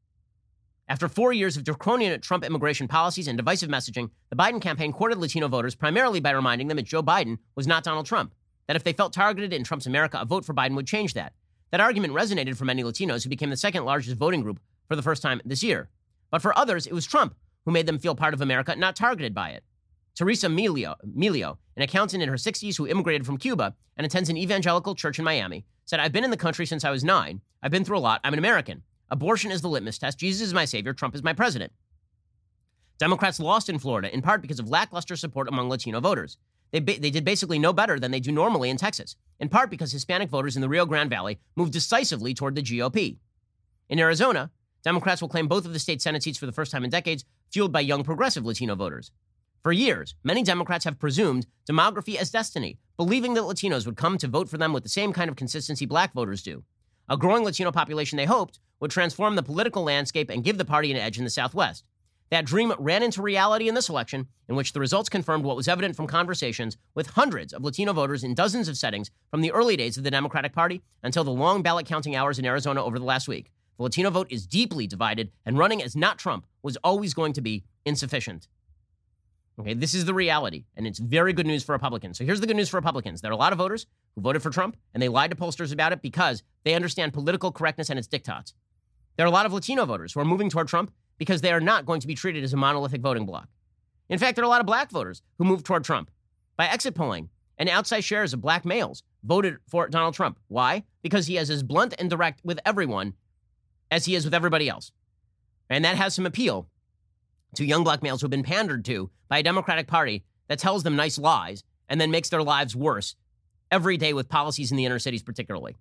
after four years of draconian Trump immigration policies and divisive messaging, the Biden campaign courted Latino voters primarily by reminding them that Joe Biden was not Donald Trump, that if they felt targeted in Trump's America, a vote for Biden would change that. That argument resonated for many Latinos who became the second largest voting group for the first time this year. But for others, it was Trump who made them feel part of America, not targeted by it. Teresa Melio, Melio, an accountant in her sixties who immigrated from Cuba and attends an evangelical church in Miami, said, I've been in the country since I was nine. I've been through a lot. I'm an American. Abortion is the litmus test. Jesus is my savior. Trump is my president. Democrats lost in Florida, in part because of lackluster support among Latino voters. They, ba- they did basically no better than they do normally in Texas, in part because Hispanic voters in the Rio Grande Valley moved decisively toward the G O P. In Arizona, Democrats will claim both of the state Senate seats for the first time in decades, fueled by young progressive Latino voters. For years, many Democrats have presumed demography as destiny, believing that Latinos would come to vote for them with the same kind of consistency black voters do. A growing Latino population, they hoped, would transform the political landscape and give the party an edge in the Southwest. That dream ran into reality in this election, in which the results confirmed what was evident from conversations with hundreds of Latino voters in dozens of settings from the early days of the Democratic Party until the long ballot counting hours in Arizona over the last week. The Latino vote is deeply divided, and running as not Trump was always going to be insufficient. Okay, this is the reality, and it's very good news for Republicans. So here's the good news for Republicans. There are a lot of voters who voted for Trump, and they lied to pollsters about it because they understand political correctness and its diktats. There are a lot of Latino voters who are moving toward Trump because they are not going to be treated as a monolithic voting bloc. In fact, there are a lot of black voters who moved toward Trump. By exit polling, and outsized shares of black males voted for Donald Trump. Why? Because he is as blunt and direct with everyone as he is with everybody else. And that has some appeal to young black males who have been pandered to by a Democratic Party that tells them nice lies and then makes their lives worse every day with policies in the inner cities particularly.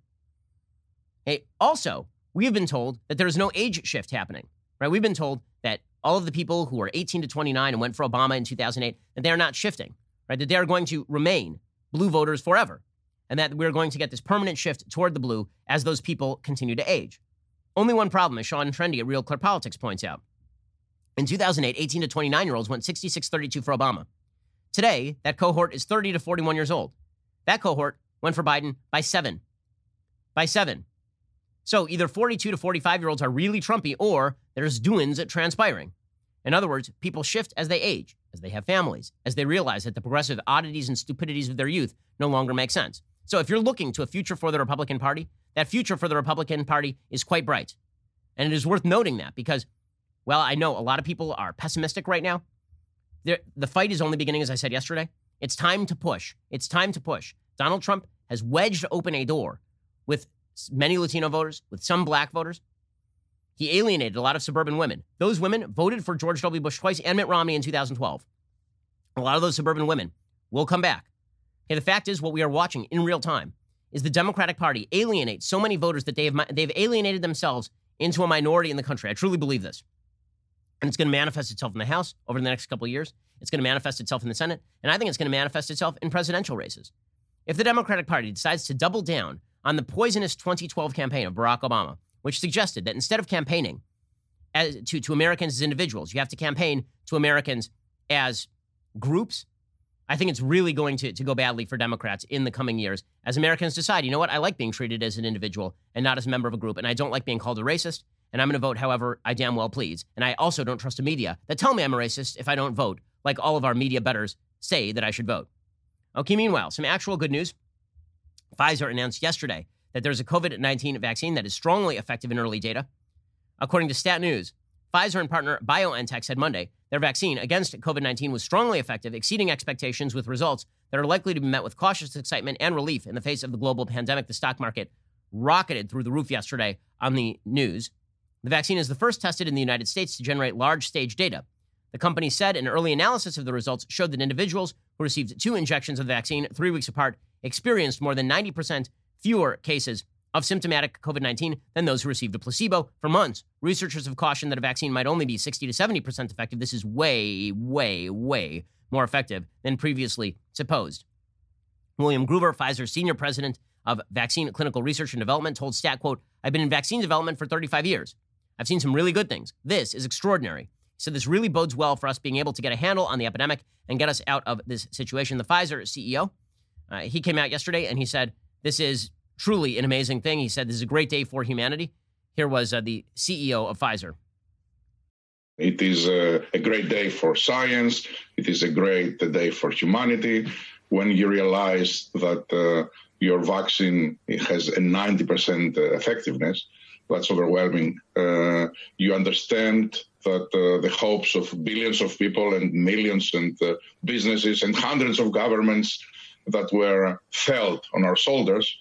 Hey, also, we have been told that there is no age shift happening, right? We've been told that all of the people who are eighteen to twenty-nine and went for Obama in two thousand eight, that they are not shifting, right? That they are going to remain blue voters forever, and that we're going to get this permanent shift toward the blue as those people continue to age. Only one problem, as Sean Trendy at Real Clear Politics points out. In two thousand eight, eighteen to twenty-nine-year-olds went sixty-six thirty-two for Obama. Today, that cohort is thirty to forty-one years old. That cohort went for Biden by seven. By seven. So either forty-two to forty-five-year-olds are really Trumpy, or there's doings transpiring. In other words, people shift as they age, as they have families, as they realize that the progressive oddities and stupidities of their youth no longer make sense. So if you're looking to a future for the Republican Party, that future for the Republican Party is quite bright. And it is worth noting that because, well, I know a lot of people are pessimistic right now. They're, the fight is only beginning, as I said yesterday. It's time to push. It's time to push. Donald Trump has wedged open a door with many Latino voters, with some black voters. He alienated a lot of suburban women. Those women voted for George W. Bush twice and Mitt Romney in two thousand twelve. A lot of those suburban women will come back. Okay, the fact is, what we are watching in real time is the Democratic Party alienate so many voters that they've they've alienated themselves into a minority in the country. I truly believe this. And it's going to manifest itself in the House over the next couple of years. It's going to manifest itself in the Senate. And I think it's going to manifest itself in presidential races. If the Democratic Party decides to double down on the poisonous twenty twelve campaign of Barack Obama, which suggested that instead of campaigning as, to, to Americans as individuals, you have to campaign to Americans as groups, I think it's really going to, to go badly for Democrats in the coming years as Americans decide, you know what, I like being treated as an individual and not as a member of a group, and I don't like being called a racist, and I'm going to vote however I damn well please. And I also don't trust the media that tell me I'm a racist if I don't vote, like all of our media betters say that I should vote. Okay, meanwhile, some actual good news. Pfizer announced yesterday that there's a COVID nineteen vaccine that is strongly effective in early data. According to Stat News, Pfizer and partner BioNTech said Monday their vaccine against COVID nineteen was strongly effective, exceeding expectations with results that are likely to be met with cautious excitement and relief in the face of the global pandemic. The stock market rocketed through the roof yesterday on the news. The vaccine is the first tested in the United States to generate large stage data. The company said an early analysis of the results showed that individuals who received two injections of the vaccine three weeks apart experienced more than ninety percent fewer cases of symptomatic COVID nineteen than those who received a placebo. For months, researchers have cautioned that a vaccine might only be sixty to seventy percent effective. This is way, way, way more effective than previously supposed. William Gruber, Pfizer's senior president of vaccine clinical research and development, told Stat, quote, I've been in vaccine development for thirty-five years. I've seen some really good things. This is extraordinary. He said this really bodes well for us being able to get a handle on the epidemic and get us out of this situation. The Pfizer C E O, uh, he came out yesterday and he said, this is truly an amazing thing. He said this is a great day for humanity. Here was uh, the C E O of Pfizer. It is a, a great day for science. It is a great day for humanity. When you realize that uh, your vaccine has a ninety percent effectiveness, that's overwhelming. Uh, you understand that uh, the hopes of billions of people and millions and uh, businesses and hundreds of governments that were felt on our shoulders,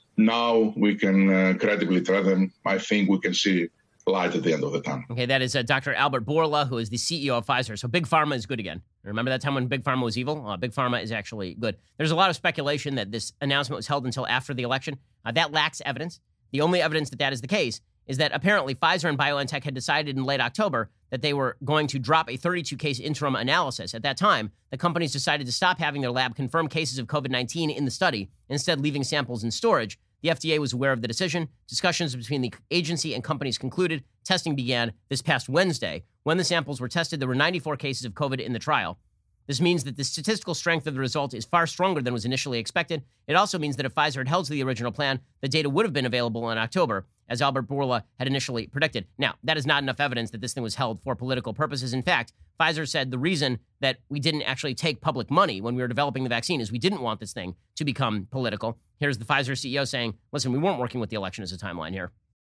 now we can uh, credibly tread them. I think we can see light at the end of the tunnel. Okay, that is uh, Doctor Albert Bourla, who is the C E O of Pfizer. So Big Pharma is good again. Remember that time when Big Pharma was evil? Uh, Big Pharma is actually good. There's a lot of speculation that this announcement was held until after the election. Uh, that lacks evidence. The only evidence that that is the case is that apparently Pfizer and BioNTech had decided in late October that they were going to drop a thirty-two case interim analysis. At that time, the companies decided to stop having their lab confirm cases of COVID nineteen in the study, instead leaving samples in storage. The F D A was aware of the decision. Discussions between the agency and companies concluded. Testing began this past Wednesday. When the samples were tested, there were ninety-four cases of COVID in the trial. This means that the statistical strength of the result is far stronger than was initially expected. It also means that if Pfizer had held to the original plan, the data would have been available in October, as Albert Bourla had initially predicted. Now, that is not enough evidence that this thing was held for political purposes. In fact, Pfizer said the reason that we didn't actually take public money when we were developing the vaccine is we didn't want this thing to become political. Here's the Pfizer C E O saying, listen, we weren't working with the election as a timeline here.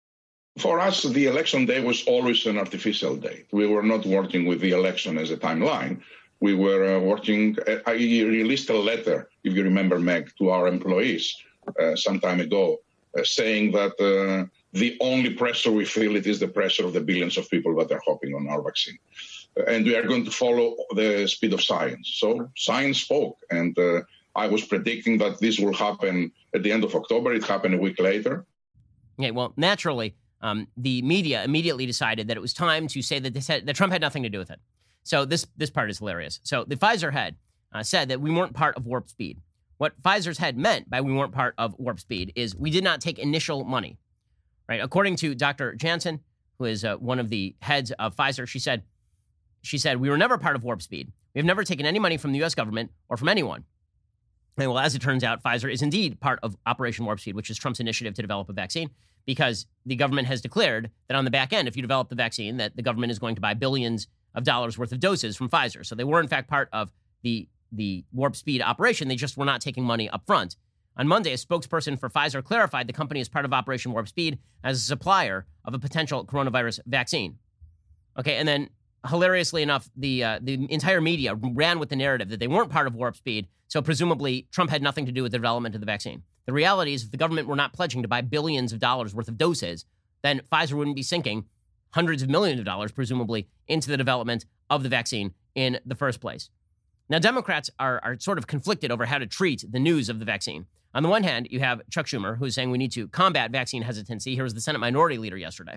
For us, the election day was always an artificial date. We were not working with the election as a timeline. We were uh, working, uh, I released a letter, if you remember, Meg, to our employees uh, some time ago, uh, saying that uh, the only pressure we feel it is the pressure of the billions of people that are hopping on our vaccine. Uh, and we are going to follow the speed of science. So science spoke. And uh, I was predicting that this will happen at the end of October. It happened a week later. Okay, well, naturally, um, the media immediately decided that it was time to say that, this had, that Trump had nothing to do with it. So this this part is hilarious. So the Pfizer head uh, said that we weren't part of Warp Speed. What Pfizer's head meant by we weren't part of Warp Speed is we did not take initial money, right? According to Doctor Jansen, who is uh, one of the heads of Pfizer, she said, she said, we were never part of Warp Speed. We have never taken any money from the U S government or from anyone. And well, as it turns out, Pfizer is indeed part of Operation Warp Speed, which is Trump's initiative to develop a vaccine, because the government has declared that on the back end, if you develop the vaccine, that the government is going to buy billions of dollars worth of doses from Pfizer. So they were, in fact, part of the, the Warp Speed operation. They just were not taking money up front. On Monday, a spokesperson for Pfizer clarified the company is part of Operation Warp Speed as a supplier of a potential coronavirus vaccine. Okay, and then hilariously enough, the uh, the entire media ran with the narrative that they weren't part of Warp Speed, so presumably Trump had nothing to do with the development of the vaccine. The reality is if the government were not pledging to buy billions of dollars worth of doses, then Pfizer wouldn't be sinking hundreds of millions of dollars, presumably, into the development of the vaccine in the first place. Now, Democrats are, are sort of conflicted over how to treat the news of the vaccine. On the one hand, you have Chuck Schumer, who's saying we need to combat vaccine hesitancy. Here was the Senate Minority Leader yesterday.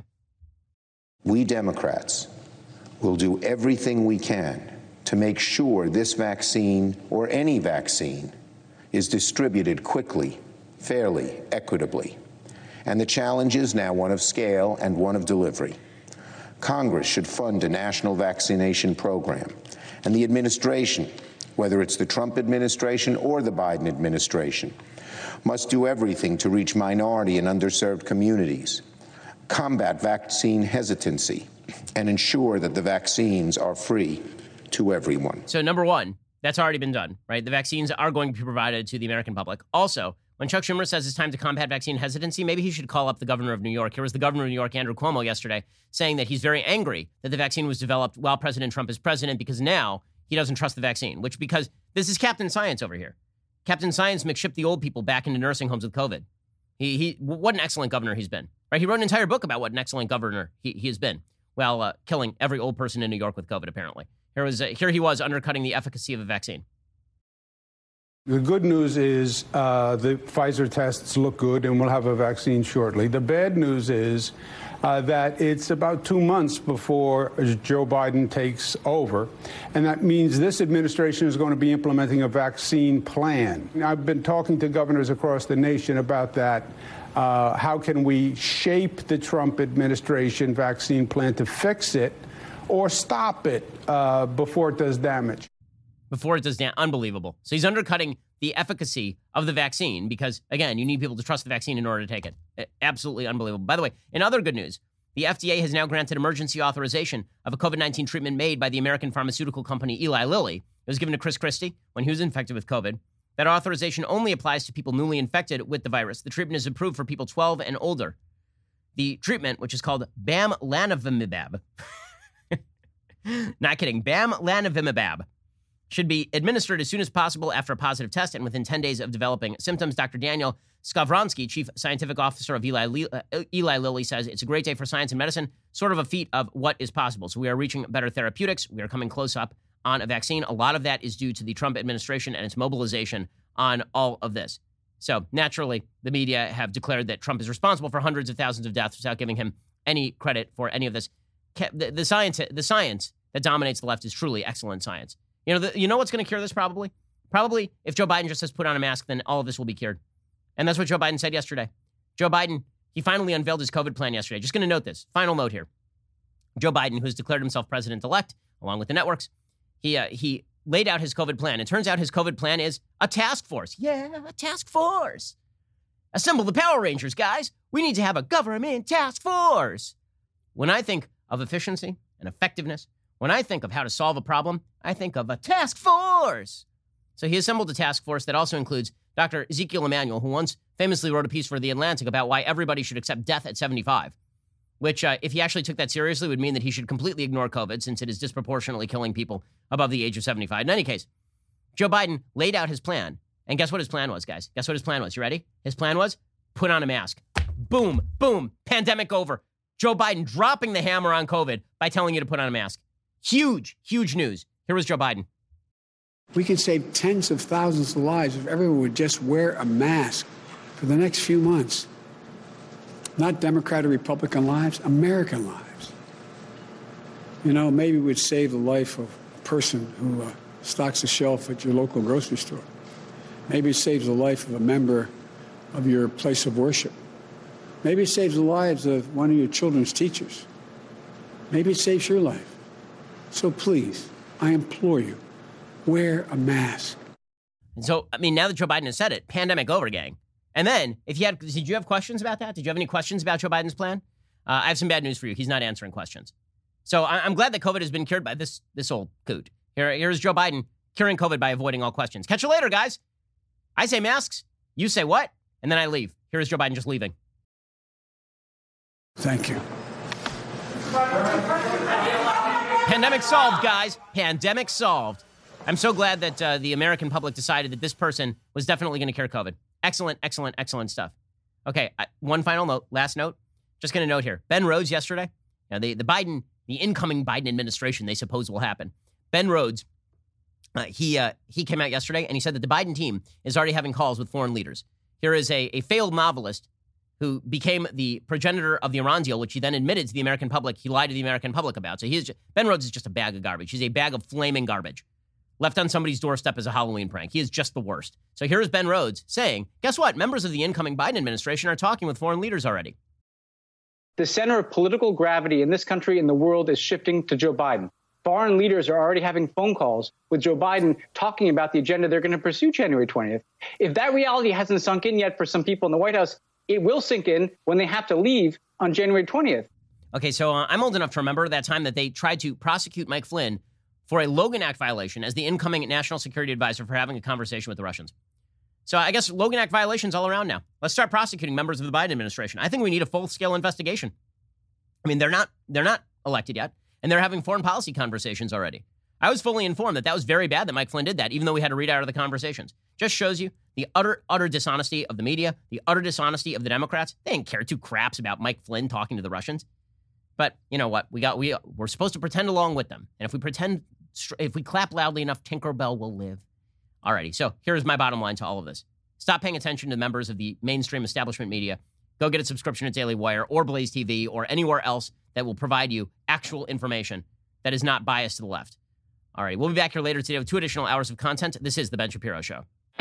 We Democrats will do everything we can to make sure this vaccine, or any vaccine, is distributed quickly, fairly, equitably. And the challenge is now one of scale and one of delivery. Congress should fund a national vaccination program, and the administration, whether it's the Trump administration or the Biden administration, must do everything to reach minority and underserved communities, combat vaccine hesitancy, and ensure that the vaccines are free to everyone. So number one, that's already been done, right? The vaccines are going to be provided to the American public. Also, when Chuck Schumer says it's time to combat vaccine hesitancy, maybe he should call up the governor of New York. Here was the governor of New York, Andrew Cuomo, yesterday, saying that he's very angry that the vaccine was developed while President Trump is president because now he doesn't trust the vaccine, which because this is Captain Science over here. Captain Science McShipped the old people back into nursing homes with COVID. He, he, what an excellent governor he's been, right? He wrote an entire book about what an excellent governor he, he has been, while uh, killing every old person in New York with COVID, apparently. Here was uh, here he was undercutting the efficacy of a vaccine. The good news is uh, the Pfizer tests look good and we'll have a vaccine shortly. The bad news is uh, that it's about two months before Joe Biden takes over. And that means this administration is going to be implementing a vaccine plan. I've been talking to governors across the nation about that. Uh, how can we shape the Trump administration vaccine plan to fix it or stop it uh, before it does damage? Before it does damage. Unbelievable. So he's undercutting the efficacy of the vaccine because, again, you need people to trust the vaccine in order to take it. Absolutely unbelievable. By the way, in other good news, the F D A has now granted emergency authorization of a COVID nineteen treatment made by the American pharmaceutical company Eli Lilly. It was given to Chris Christie when he was infected with COVID. That authorization only applies to people newly infected with the virus. The treatment is approved for people twelve and older. The treatment, which is called bamlanivimab, not kidding, bamlanivimab, should be administered as soon as possible after a positive test and within ten days of developing symptoms. Doctor Daniel Skowronski, chief scientific officer of Eli, uh, Eli Lilly, says it's a great day for science and medicine, sort of a feat of what is possible. So we are reaching better therapeutics. We are coming close up on a vaccine. A lot of that is due to the Trump administration and its mobilization on all of this. So naturally, the media have declared that Trump is responsible for hundreds of thousands of deaths without giving him any credit for any of this. The, the science, the science that dominates the left is truly excellent science. You know, the, you know what's going to cure this probably? Probably if Joe Biden just says put on a mask, then all of this will be cured. And that's what Joe Biden said yesterday. Joe Biden, he finally unveiled his COVID plan yesterday. Just going to note this. Final note here. Joe Biden, who's declared himself president-elect, along with the networks, he uh, he laid out his COVID plan. It turns out his COVID plan is a task force. Yeah, a task force. Assemble the Power Rangers, guys. We need to have a government task force. When I think of efficiency and effectiveness, when I think of how to solve a problem, I think of a task force. So he assembled a task force that also includes Doctor Ezekiel Emanuel, who once famously wrote a piece for The Atlantic about why everybody should accept death at seventy-five, which, uh, if he actually took that seriously, would mean that he should completely ignore COVID since it is disproportionately killing people above the age of seventy-five. In any case, Joe Biden laid out his plan. And guess what his plan was, guys? Guess what his plan was? You ready? His plan was put on a mask. Boom, boom, pandemic over. Joe Biden dropping the hammer on COVID by telling you to put on a mask. Huge, huge news. Here was Joe Biden. We can save tens of thousands of lives if everyone would just wear a mask for the next few months. Not Democrat or Republican lives, American lives. You know, maybe we'd save the life of a person who uh, stocks a shelf at your local grocery store. Maybe it saves the life of a member of your place of worship. Maybe it saves the lives of one of your children's teachers. Maybe it saves your life. So please, I implore you, wear a mask. And so, I mean, now that Joe Biden has said it, pandemic over, gang. And then, if you had, did you have questions about that? Did you have any questions about Joe Biden's plan? Uh, I have some bad news for you. He's not answering questions. So I, I'm glad that COVID has been cured by this this old coot. Here, here's Joe Biden curing COVID by avoiding all questions. Catch you later, guys. I say masks. You say what? And then I leave. Here's Joe Biden just leaving. Thank you. Pandemic solved, guys. Pandemic solved. I'm so glad that uh, the American public decided that this person was definitely going to cure COVID. Excellent, excellent, excellent stuff. Okay, I, one final note, last note. Just going to note here. Ben Rhodes yesterday, now the, the Biden, the incoming Biden administration, they suppose will happen. Ben Rhodes, uh, he uh, he came out yesterday and he said that the Biden team is already having calls with foreign leaders. Here is a, a failed novelist who became the progenitor of the Iran deal, which he then admitted to the American public he lied to the American public about. So he is just, Ben Rhodes is just a bag of garbage. He's a bag of flaming garbage left on somebody's doorstep as a Halloween prank. He is just the worst. So here is Ben Rhodes saying, guess what? Members of the incoming Biden administration are talking with foreign leaders already. The center of political gravity in this country and the world is shifting to Joe Biden. Foreign leaders are already having phone calls with Joe Biden talking about the agenda they're going to pursue January twentieth. If that reality hasn't sunk in yet for some people in the White House, it will sink in when they have to leave on January twentieth. Okay, so uh, I'm old enough to remember that time that they tried to prosecute Mike Flynn for a Logan Act violation as the incoming national security advisor for having a conversation with the Russians. So I guess Logan Act violations all around now. Let's start prosecuting members of the Biden administration. I think we need a full-scale investigation. I mean, they're not they're not elected yet, and they're having foreign policy conversations already. I was fully informed that that was very bad that Mike Flynn did that, even though we had to read out of the conversations. Just shows you the utter, utter dishonesty of the media, the utter dishonesty of the Democrats. They didn't care two craps about Mike Flynn talking to the Russians. But you know what? We got we we're supposed to pretend along with them, and if we pretend, if we clap loudly enough, Tinkerbell will live. Alrighty. So here's my bottom line to all of this: stop paying attention to members of the mainstream establishment media. Go get a subscription at Daily Wire or Blaze T V or anywhere else that will provide you actual information that is not biased to the left. All right, we'll be back here later today with two additional hours of content. This is The Ben Shapiro Show.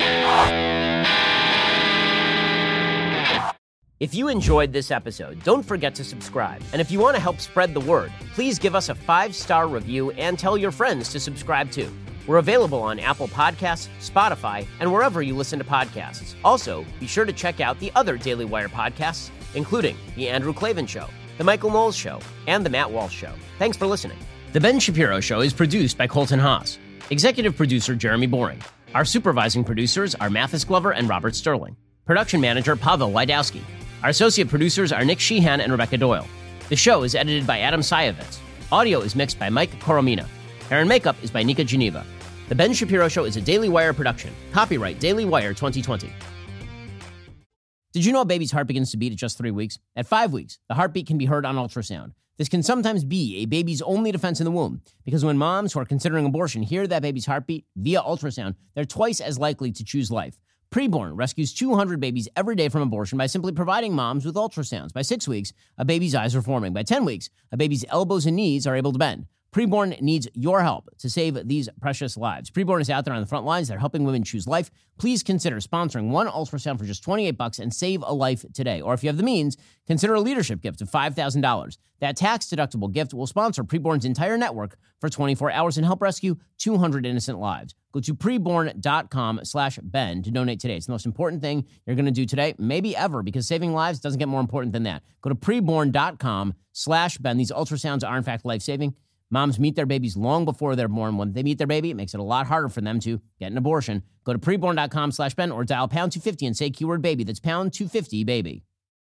If you enjoyed this episode, don't forget to subscribe. And if you want to help spread the word, please give us a five-star review and tell your friends to subscribe too. We're available on Apple Podcasts, Spotify, and wherever you listen to podcasts. Also, be sure to check out the other Daily Wire podcasts, including The Andrew Klavan Show, The Michael Knowles Show, and The Matt Walsh Show. Thanks for listening. The Ben Shapiro Show is produced by Colton Haas. Executive producer Jeremy Boring. Our supervising producers are Mathis Glover and Robert Sterling. Production manager Pavel Wydowski. Our associate producers are Nick Sheehan and Rebecca Doyle. The show is edited by Adam Sayevitz. Audio is mixed by Mike Coromina. Hair and makeup is by Nika Geneva. The Ben Shapiro Show is a Daily Wire production. Copyright Daily Wire twenty twenty. Did you know a baby's heart begins to beat at just three weeks? At five weeks, the heartbeat can be heard on ultrasound. This can sometimes be a baby's only defense in the womb, because when moms who are considering abortion hear that baby's heartbeat via ultrasound, they're twice as likely to choose life. Preborn rescues two hundred babies every day from abortion by simply providing moms with ultrasounds. By six weeks, a baby's eyes are forming. By ten weeks, a baby's elbows and knees are able to bend. Preborn needs your help to save these precious lives. Preborn is out there on the front lines. They're helping women choose life. Please consider sponsoring one ultrasound for just twenty-eight bucks and save a life today. Or if you have the means, consider a leadership gift of five thousand dollars. That tax-deductible gift will sponsor Preborn's entire network for twenty-four hours and help rescue two hundred innocent lives. Go to preborn.com slash Ben to donate today. It's the most important thing you're going to do today, maybe ever, because saving lives doesn't get more important than that. Go to preborn.com slash Ben. These ultrasounds are, in fact, life-saving. Moms meet their babies long before they're born. When they meet their baby, it makes it a lot harder for them to get an abortion. Go to preborn.com slash Ben or dial pound two fifty and say keyword baby. That's pound two fifty, baby.